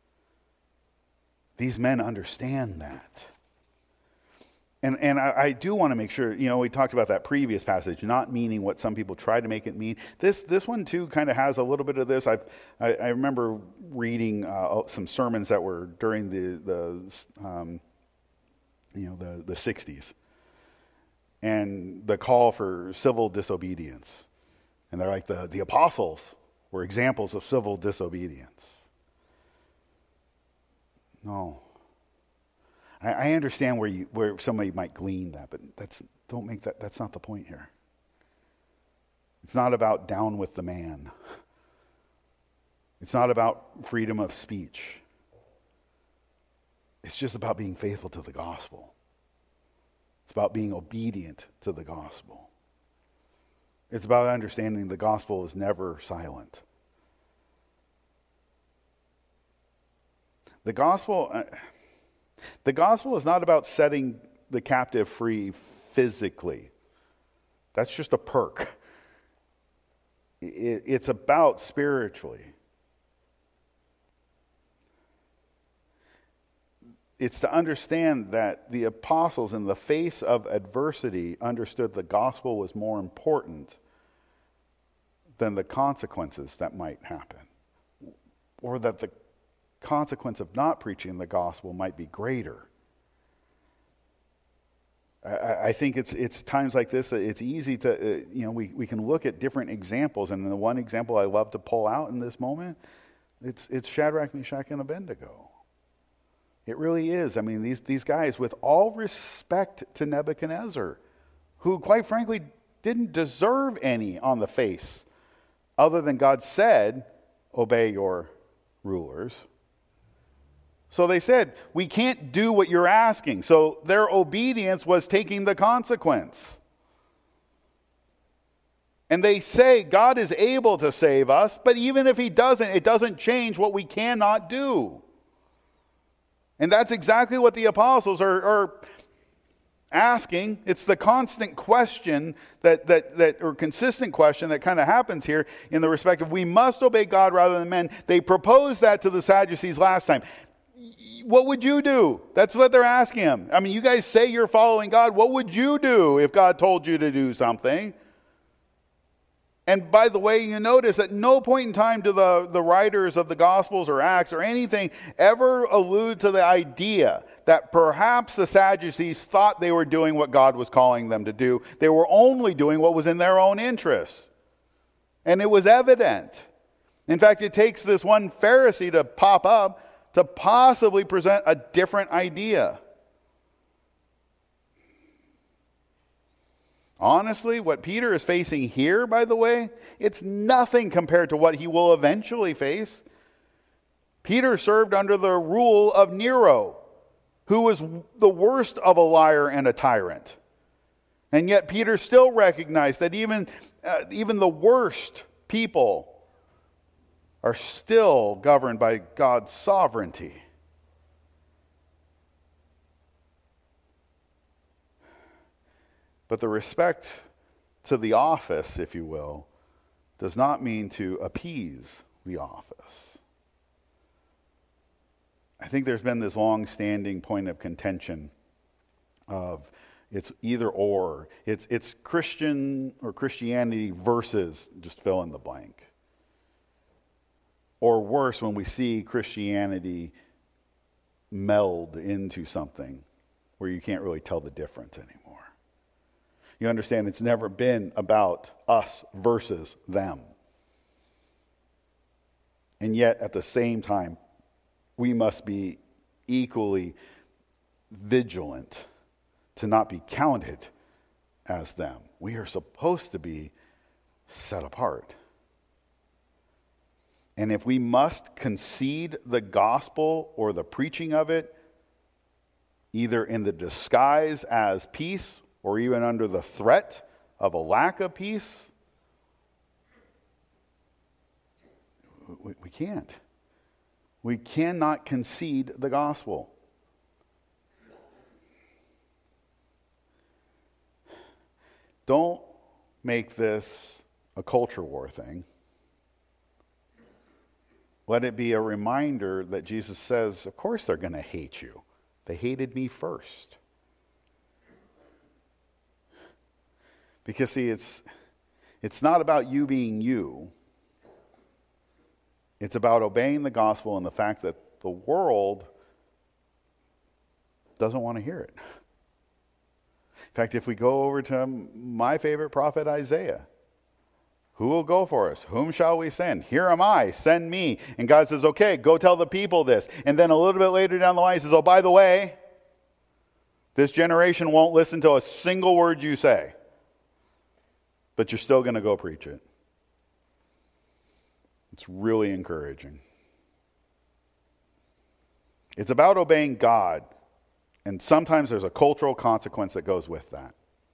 These men understand that. And I do want to make sure, we talked about that previous passage, not meaning what some people try to make it mean. This one too kind of has a little bit of this. I remember reading some sermons that were during the 60s, and the call for civil disobedience, and they're like the apostles were examples of civil disobedience. No. I understand where somebody might glean that, but that's not the point here. It's not about down with the man. It's not about freedom of speech. It's just about being faithful to the gospel. It's about being obedient to the gospel. It's about understanding the gospel is never silent. The gospel is not about setting the captive free physically. That's just a perk. It's about spiritually. It's to understand that the apostles, in the face of adversity, understood the gospel was more important than the consequences that might happen, or that the consequence of not preaching the gospel might be greater. I think it's times like this that it's easy to, we can look at different examples, and the one example I love to pull out in this moment, it's Shadrach, Meshach, and Abednego. It really is. I mean, these guys, with all respect to Nebuchadnezzar, who quite frankly didn't deserve any on the face, other than God said, obey your rulers. So they said, we can't do what you're asking. So their obedience was taking the consequence. And they say God is able to save us, but even if he doesn't, it doesn't change what we cannot do. And that's exactly what the apostles are asking. It's the constant question or consistent question that kind of happens here in the respect of we must obey God rather than men. They proposed that to the Sadducees last time. What would you do? That's what they're asking him. I mean, you guys say you're following God. What would you do if God told you to do something? And by the way, you notice at no point in time do the writers of the Gospels or Acts or anything ever allude to the idea that perhaps the Sadducees thought they were doing what God was calling them to do. They were only doing what was in their own interest. And it was evident. In fact, it takes this one Pharisee to pop up to possibly present a different idea. Honestly, what Peter is facing here, by the way, it's nothing compared to what he will eventually face. Peter served under the rule of Nero, who was the worst of a liar and a tyrant. And yet Peter still recognized that even the worst people are still governed by God's sovereignty. But the respect to the office, if you will, does not mean to appease the office. I think there's been this long-standing point of contention of it's either or. It's Christian or Christianity versus just fill in the blank. Or worse, when we see Christianity meld into something where you can't really tell the difference anymore. You understand it's never been about us versus them. And yet, at the same time, we must be equally vigilant to not be counted as them. We are supposed to be set apart. And if we must concede the gospel or the preaching of it, either in the disguise as peace or even under the threat of a lack of peace, we can't. We cannot concede the gospel. Don't make this a culture war thing. Let it be a reminder that Jesus says, of course they're going to hate you. They hated me first. Because see, it's not about you being you. It's about obeying the gospel and the fact that the world doesn't want to hear it. In fact, if we go over to my favorite prophet, Isaiah, who will go for us? Whom shall we send? Here am I, send me. And God says, okay, go tell the people this. And then a little bit later down the line, he says, oh, by the way, this generation won't listen to a single word you say. But you're still going to go preach it. It's really encouraging. It's about obeying God, and sometimes there's a cultural consequence that goes with that.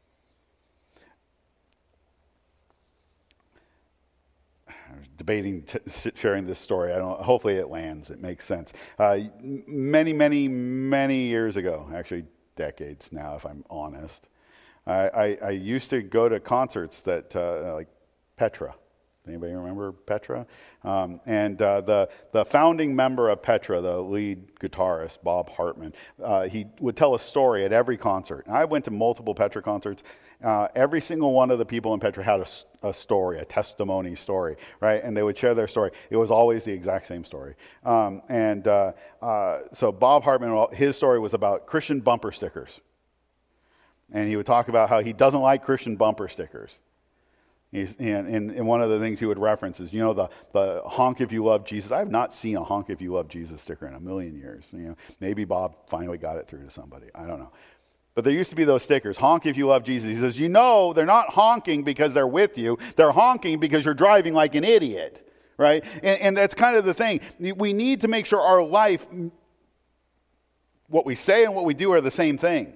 I was debating sharing this story. Hopefully it lands. It makes sense. Many years ago, actually decades now, if I'm honest, I used to go to concerts that like Petra. Anybody remember Petra? And the founding member of Petra, the lead guitarist, Bob Hartman, he would tell a story at every concert. And I went to multiple Petra concerts. Every single one of the people in Petra had a story, a testimony story, right? And they would share their story. It was always the exact same story. So Bob Hartman, his story was about Christian bumper stickers. And he would talk about how he doesn't like Christian bumper stickers. And one of the things he would reference is, the honk if you love Jesus. I have not seen a honk if you love Jesus sticker in a million years. Maybe Bob finally got it through to somebody. I don't know. But there used to be those stickers, honk if you love Jesus. He says, they're not honking because they're with you. They're honking because you're driving like an idiot, right? And that's kind of the thing. We need to make sure our life what we say and what we do are the same thing.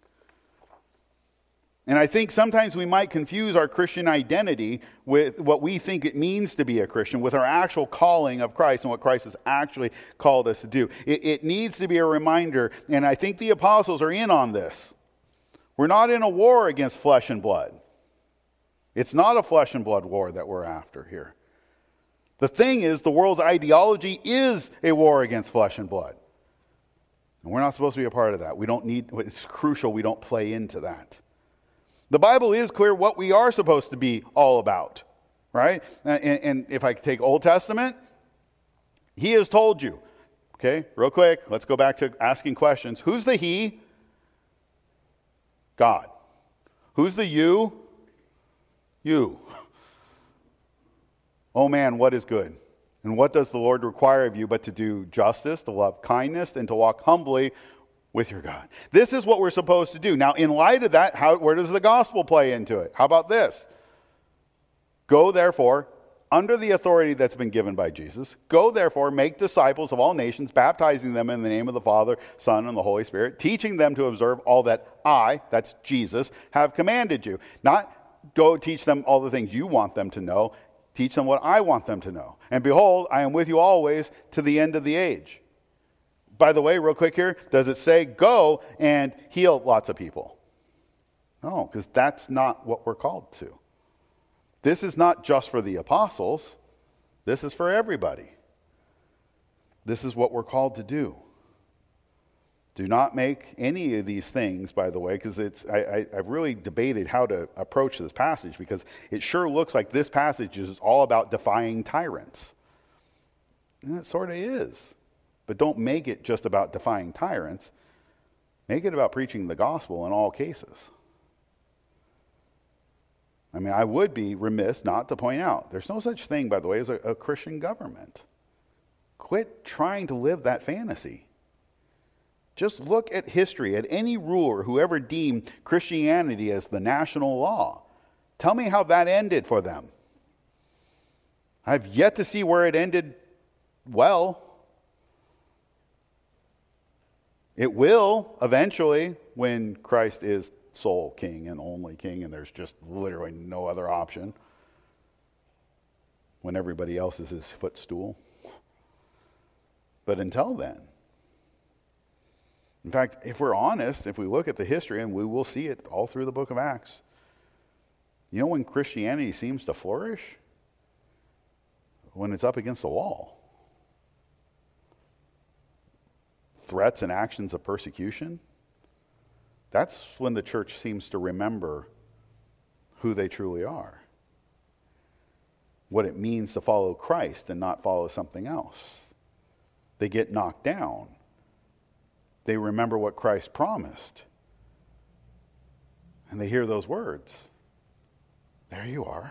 And I think sometimes we might confuse our Christian identity with what we think it means to be a Christian, with our actual calling of Christ and what Christ has actually called us to do. It needs to be a reminder, and I think the apostles are in on this. We're not in a war against flesh and blood. It's not a flesh and blood war that we're after here. The thing is, the world's ideology is a war against flesh and blood. And we're not supposed to be a part of that. It's crucial we don't play into that. The Bible is clear what we are supposed to be all about, right? And if I take Old Testament, he has told you. Okay, real quick, let's go back to asking questions. Who's the he? God. Who's the you? You. Oh man, what is good? And what does the Lord require of you but to do justice, to love kindness, and to walk humbly with your God? This is what we're supposed to do. Now, in light of that, where does the gospel play into it? How about this? Go, therefore, under the authority that's been given by Jesus, go, therefore, make disciples of all nations, baptizing them in the name of the Father, Son, and the Holy Spirit, teaching them to observe all that I, that's Jesus, have commanded you. Not go teach them all the things you want them to know. Teach them what I want them to know. And behold, I am with you always to the end of the age. By the way, real quick here, does it say go and heal lots of people? No, because that's not what we're called to. This is not just for the apostles. This is for everybody. This is what we're called to do. Do not make any of these things, by the way, because I've really debated how to approach this passage, because it sure looks like this passage is all about defying tyrants. And it sort of is. But don't make it just about defying tyrants. Make it about preaching the gospel in all cases. I mean, I would be remiss not to point out, there's no such thing, by the way, as a Christian government. Quit trying to live that fantasy. Just look at history, at any ruler who ever deemed Christianity as the national law. Tell me how that ended for them. I've yet to see where it ended well. It will eventually when Christ is sole king and only king, and there's just literally no other option. When everybody else is his footstool. But until then, in fact, if we're honest, if we look at the history, and we will see it all through the book of Acts, you know when Christianity seems to flourish? When it's up against the wall. Threats and actions of persecution. That's when the church seems to remember who they truly are. What it means to follow Christ and not follow something else. They get knocked down. They remember what Christ promised. And they hear those words. There you are.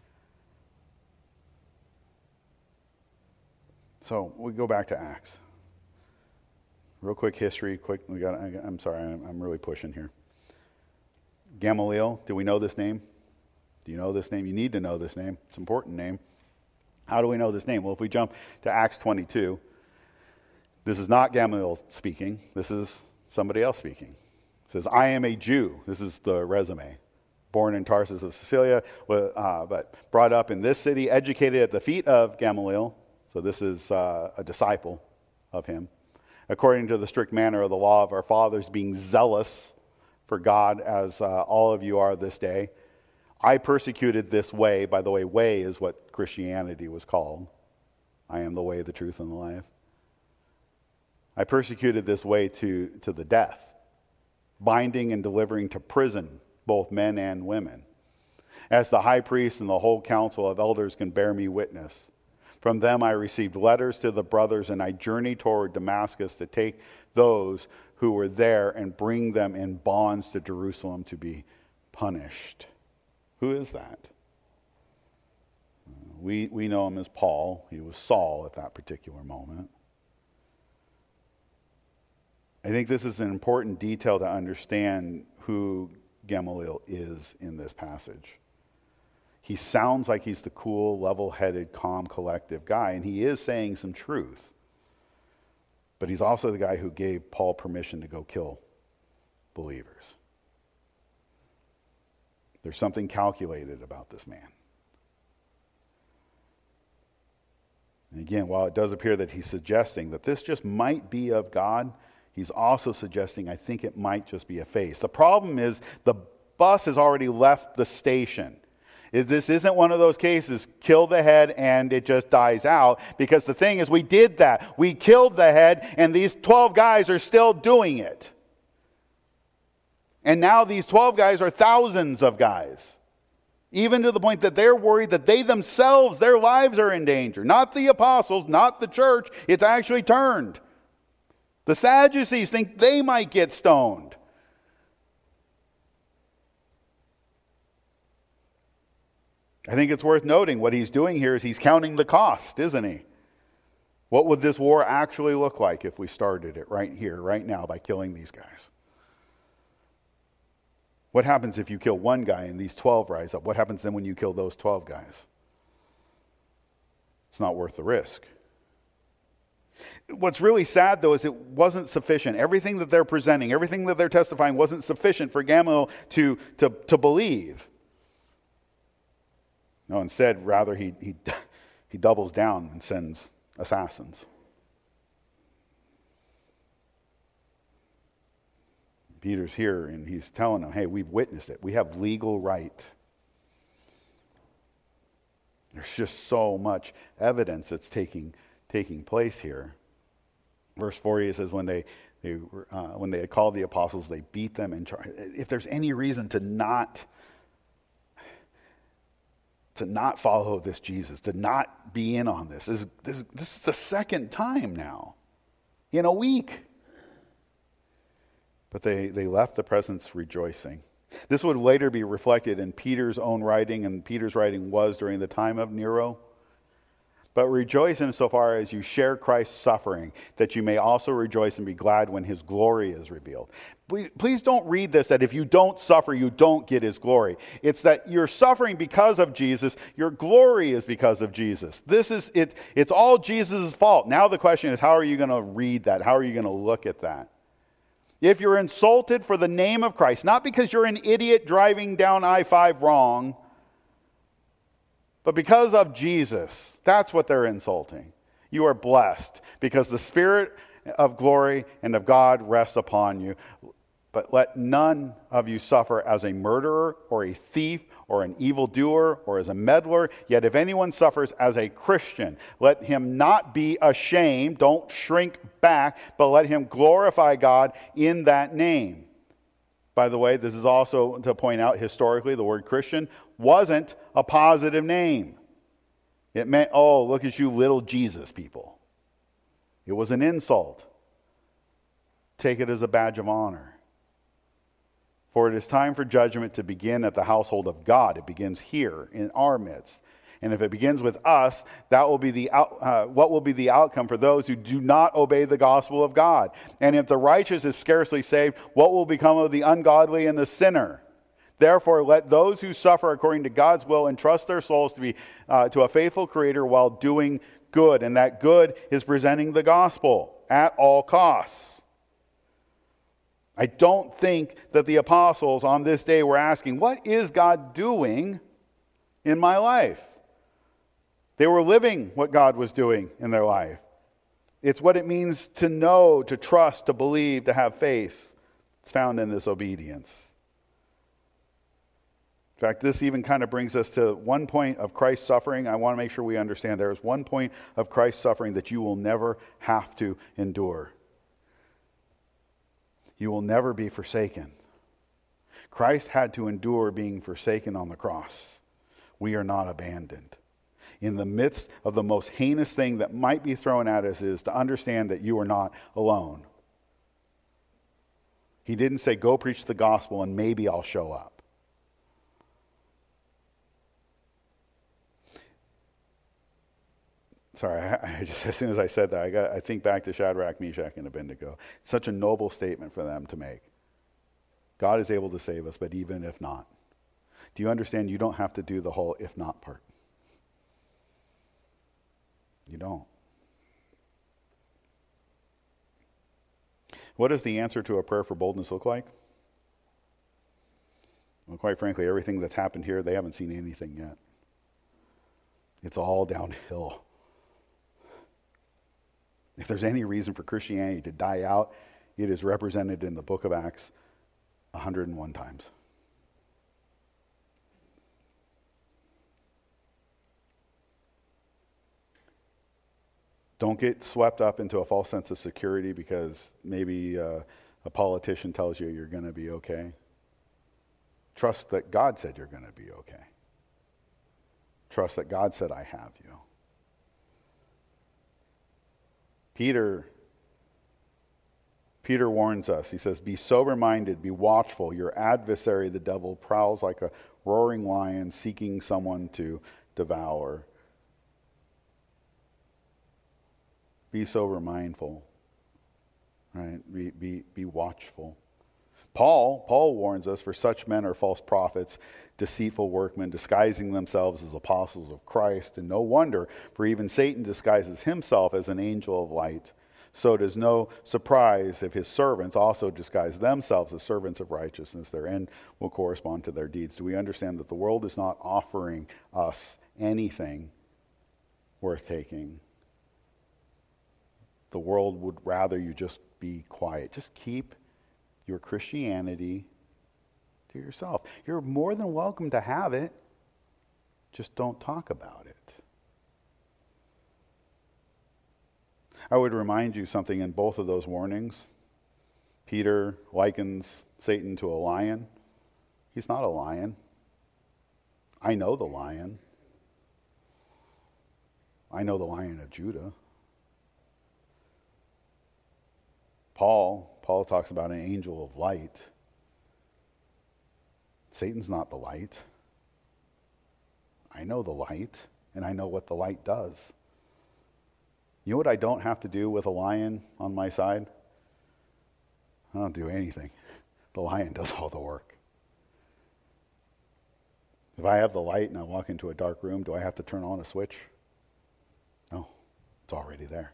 So we go back to Acts. Real quick history. I'm sorry, I'm really pushing here. Gamaliel, do we know this name? Do you know this name? You need to know this name. It's an important name. How do we know this name? Well, if we jump to Acts 22, this is not Gamaliel speaking. This is somebody else speaking. It says, I am a Jew. This is the resume. Born in Tarsus of Cilicia, but brought up in this city, educated at the feet of Gamaliel. So this is a disciple of him. According to the strict manner of the law of our fathers, being zealous for God as all of you are this day. I persecuted this way. By the way is what Christianity was called. I am the way, the truth, and the life. I persecuted this way to the death, binding and delivering to prison both men and women. As the high priest and the whole council of elders can bear me witness. From them I received letters to the brothers, and I journeyed toward Damascus to take those who were there and bring them in bonds to Jerusalem to be punished. Who is that? We know him as Paul. He was Saul at that particular moment. I think this is an important detail to understand who Gamaliel is in this passage. He sounds like he's the cool, level-headed, calm, collective guy, and he is saying some truth. But he's also the guy who gave Paul permission to go kill believers. There's something calculated about this man. And again, while it does appear that he's suggesting that this just might be of God, he's also suggesting, I think it might just be a phase. The problem is the bus has already left the station. This isn't one of those cases, kill the head and it just dies out. Because the thing is, we did that. We killed the head and these 12 guys are still doing it. And now these 12 guys are thousands of guys. Even to the point that they're worried that they themselves, their lives are in danger. Not the apostles, not the church. It's actually turned. The Sadducees think they might get stoned. I think it's worth noting what he's doing here is he's counting the cost, isn't he? What would this war actually look like if we started it right here, right now, by killing these guys? What happens if you kill one guy and these 12 rise up? What happens then when you kill those 12 guys? It's not worth the risk. What's really sad, though, is it wasn't sufficient. Everything that they're presenting, everything that they're testifying wasn't sufficient for Gamaliel to believe. No, instead, rather, he doubles down and sends assassins. Peter's here and he's telling them, hey, we've witnessed it. We have legal right. There's just so much evidence that's taking place here. Verse 40, it says, when they had called the apostles, they beat them and charged. If there's any reason to not follow this Jesus, to not be in on this is the second time now in a week. But they left the presence rejoicing. This would later be reflected in Peter's own writing, and Peter's writing was during the time of Nero. But rejoice insofar as you share Christ's suffering, that you may also rejoice and be glad when his glory is revealed. Please don't read this that if you don't suffer, you don't get his glory. It's that you're suffering because of Jesus. Your glory is because of Jesus. This is it. It's all Jesus' fault. Now the question is, how are you going to read that? How are you going to look at that? If you're insulted for the name of Christ, not because you're an idiot driving down I-5 wrong, but because of Jesus, that's what they're insulting. You are blessed because the Spirit of glory and of God rests upon you. But let none of you suffer as a murderer or a thief or an evildoer or as a meddler. Yet if anyone suffers as a Christian, let him not be ashamed. Don't shrink back, but let him glorify God in that name. By the way, this is also to point out historically, the word Christian wasn't a positive name. It meant, oh, look at you little Jesus people. It was an insult. Take it as a badge of honor. For it is time for judgment to begin at the household of God. It begins here in our midst. And if it begins with us, that will be what will be the outcome for those who do not obey the gospel of God. And if the righteous is scarcely saved, what will become of the ungodly and the sinner? Therefore, let those who suffer according to God's will entrust their souls to a faithful Creator while doing good. And that good is presenting the gospel at all costs. I don't think that the apostles on this day were asking, what is God doing in my life? They were living what God was doing in their life. It's what it means to know, to trust, to believe, to have faith. It's found in this obedience. In fact, this even kind of brings us to one point of Christ's suffering. I want to make sure we understand there is one point of Christ's suffering that you will never have to endure. You will never be forsaken. Christ had to endure being forsaken on the cross. We are not abandoned. In the midst of the most heinous thing that might be thrown at us is to understand that you are not alone. He didn't say, go preach the gospel and maybe I'll show up. Sorry, I just as soon as I said that, I think back to Shadrach, Meshach, and Abednego. It's such a noble statement for them to make. God is able to save us, but even if not. Do you understand you don't have to do the whole if not part? You don't. What does the answer to a prayer for boldness look like? Well, quite frankly, everything that's happened here, they haven't seen anything yet. It's all downhill. If there's any reason for Christianity to die out, it is represented in the book of Acts 101 times. Don't get swept up into a false sense of security because maybe a politician tells you you're going to be okay. Trust that God said you're going to be okay. Trust that God said, I have you. Peter warns us. He says, be sober-minded, be watchful. Your adversary, the devil, prowls like a roaring lion seeking someone to devour. Be sober-mindful. Right? Be watchful. Paul warns us, for such men are false prophets, deceitful workmen, disguising themselves as apostles of Christ. And no wonder, for even Satan disguises himself as an angel of light. So it is no surprise if his servants also disguise themselves as servants of righteousness. Their end will correspond to their deeds. Do we understand that the world is not offering us anything worth taking? The world would rather you just be quiet. Just keep your Christianity to yourself. You're more than welcome to have it. Just don't talk about it. I would remind you something in both of those warnings. Peter likens Satan to a lion. He's not a lion. I know the lion. I know the Lion of Judah. Paul talks about an angel of light. Satan's not the light. I know the light, and I know what the light does. You know what I don't have to do with a lion on my side? I don't do anything. The lion does all the work. If I have the light and I walk into a dark room, do I have to turn on a switch? No, it's already there.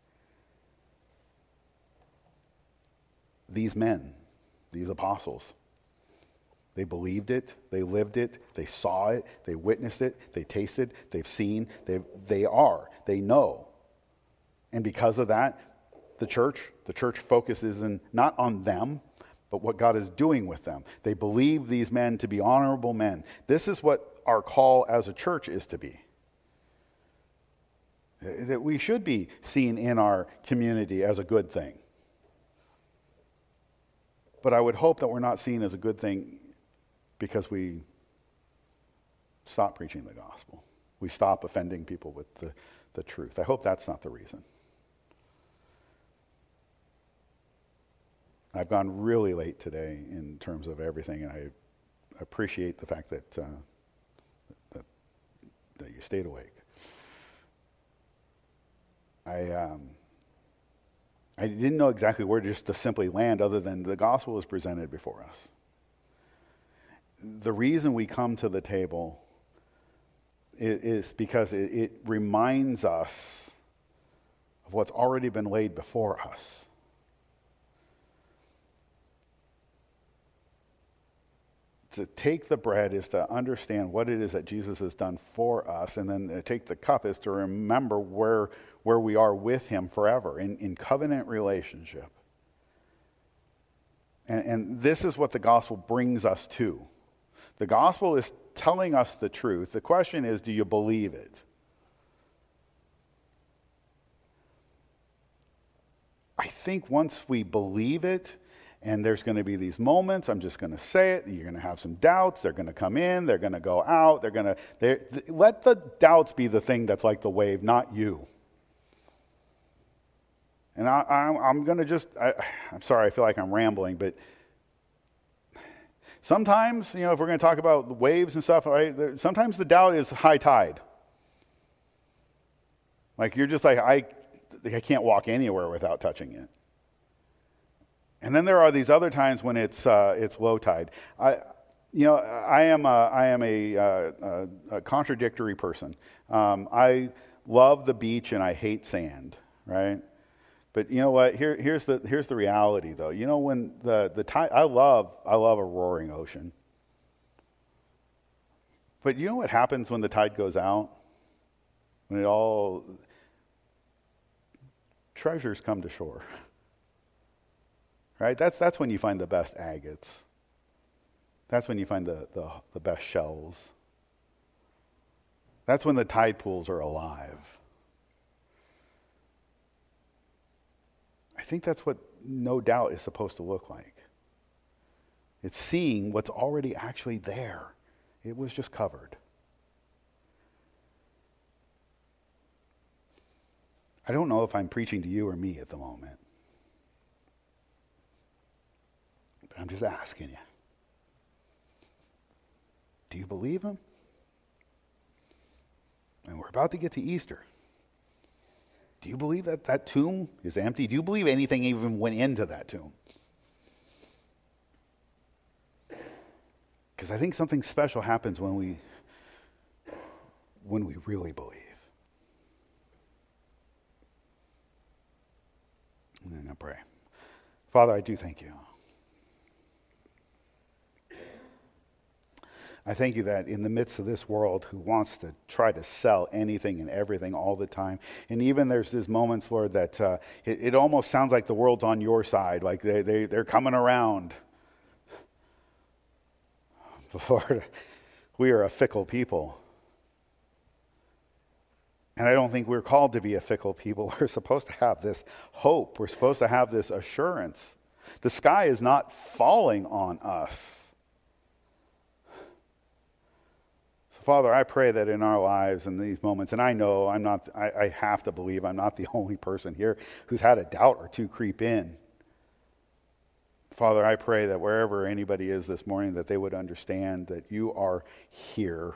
These men, these apostles, they believed it, they lived it, they saw it, they witnessed it, they tasted, they've seen, they know. And because of that, the church focuses not on them, but what God is doing with them. They believe these men to be honorable men. This is what our call as a church is to be. That we should be seen in our community as a good thing. But I would hope that we're not seen as a good thing because we stop preaching the gospel. We stop offending people with the truth. I hope that's not the reason. I've gone really late today in terms of everything, and I appreciate the fact that you stayed awake. I didn't know exactly where just to simply land other than the gospel is presented before us. The reason we come to the table is because it reminds us of what's already been laid before us. To take the bread is to understand what it is that Jesus has done for us, and then to take the cup is to remember where we are with him forever, in covenant relationship. And this is what the gospel brings us to. The gospel is telling us the truth. The question is, do you believe it? I think once we believe it, and there's going to be these moments, I'm just going to say it, you're going to have some doubts, they're going to come in, they're going to go out, let the doubts be the thing that's like the wave, not you. And I'm going to I'm sorry, I feel like I'm rambling, but sometimes, if we're going to talk about the waves and stuff, right, sometimes the doubt is high tide. Like you're just like, I can't walk anywhere without touching it. And then there are these other times when it's low tide. I am a contradictory person. I love the beach and I hate sand, right? But you know what? Here's the reality, though. You know, when the tide, I love a roaring ocean. But you know what happens when the tide goes out? When treasures come to shore. Right? That's when you find the best agates. That's when you find the best shells. That's when the tide pools are alive. I think that's what no doubt is supposed to look like. It's seeing what's already actually there. It was just covered. I don't know if I'm preaching to you or me at the moment. But I'm just asking you. Do you believe him? And we're about to get to Easter. Do you believe that that tomb is empty? Do you believe anything even went into that tomb? Because I think something special happens when we really believe. I'm going to pray. Father, I do thank you. I thank you that in the midst of this world who wants to try to sell anything and everything all the time, and even there's these moments, Lord, that it almost sounds like the world's on your side, like they're coming around. Lord, we are a fickle people. And I don't think we're called to be a fickle people. We're supposed to have this hope. We're supposed to have this assurance. The sky is not falling on us. So, Father, I pray that in our lives in these moments, and I know I have to believe I'm not the only person here who's had a doubt or two creep in. Father, I pray that wherever anybody is this morning, that they would understand that you are here.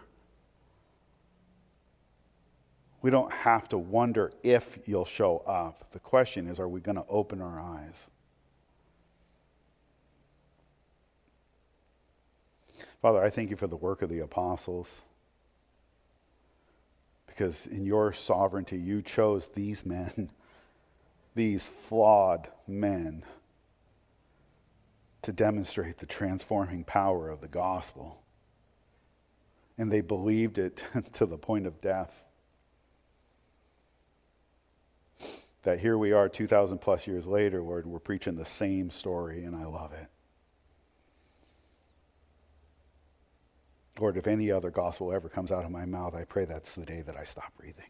We don't have to wonder if you'll show up. The question is, are we going to open our eyes? Father, I thank you for the work of the apostles. Because in your sovereignty, you chose these men, these flawed men, to demonstrate the transforming power of the gospel. And they believed it to the point of death. That here we are 2,000 plus years later, Lord, we're preaching the same story, and I love it. Lord, if any other gospel ever comes out of my mouth, I pray that's the day that I stop breathing.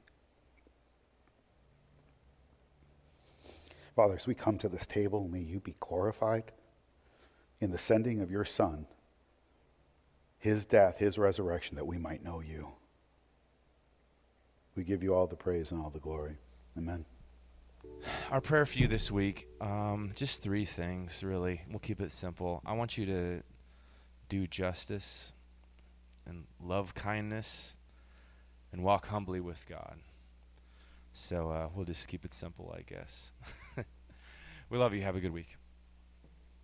Father, as we come to this table, may you be glorified in the sending of your Son, his death, his resurrection, that we might know you. We give you all the praise and all the glory. Amen. Our prayer for you this week, just three things, really. We'll keep it simple. I want you to do justice and love kindness and walk humbly with God. So we'll just keep it simple, I guess. We love you. Have a good week.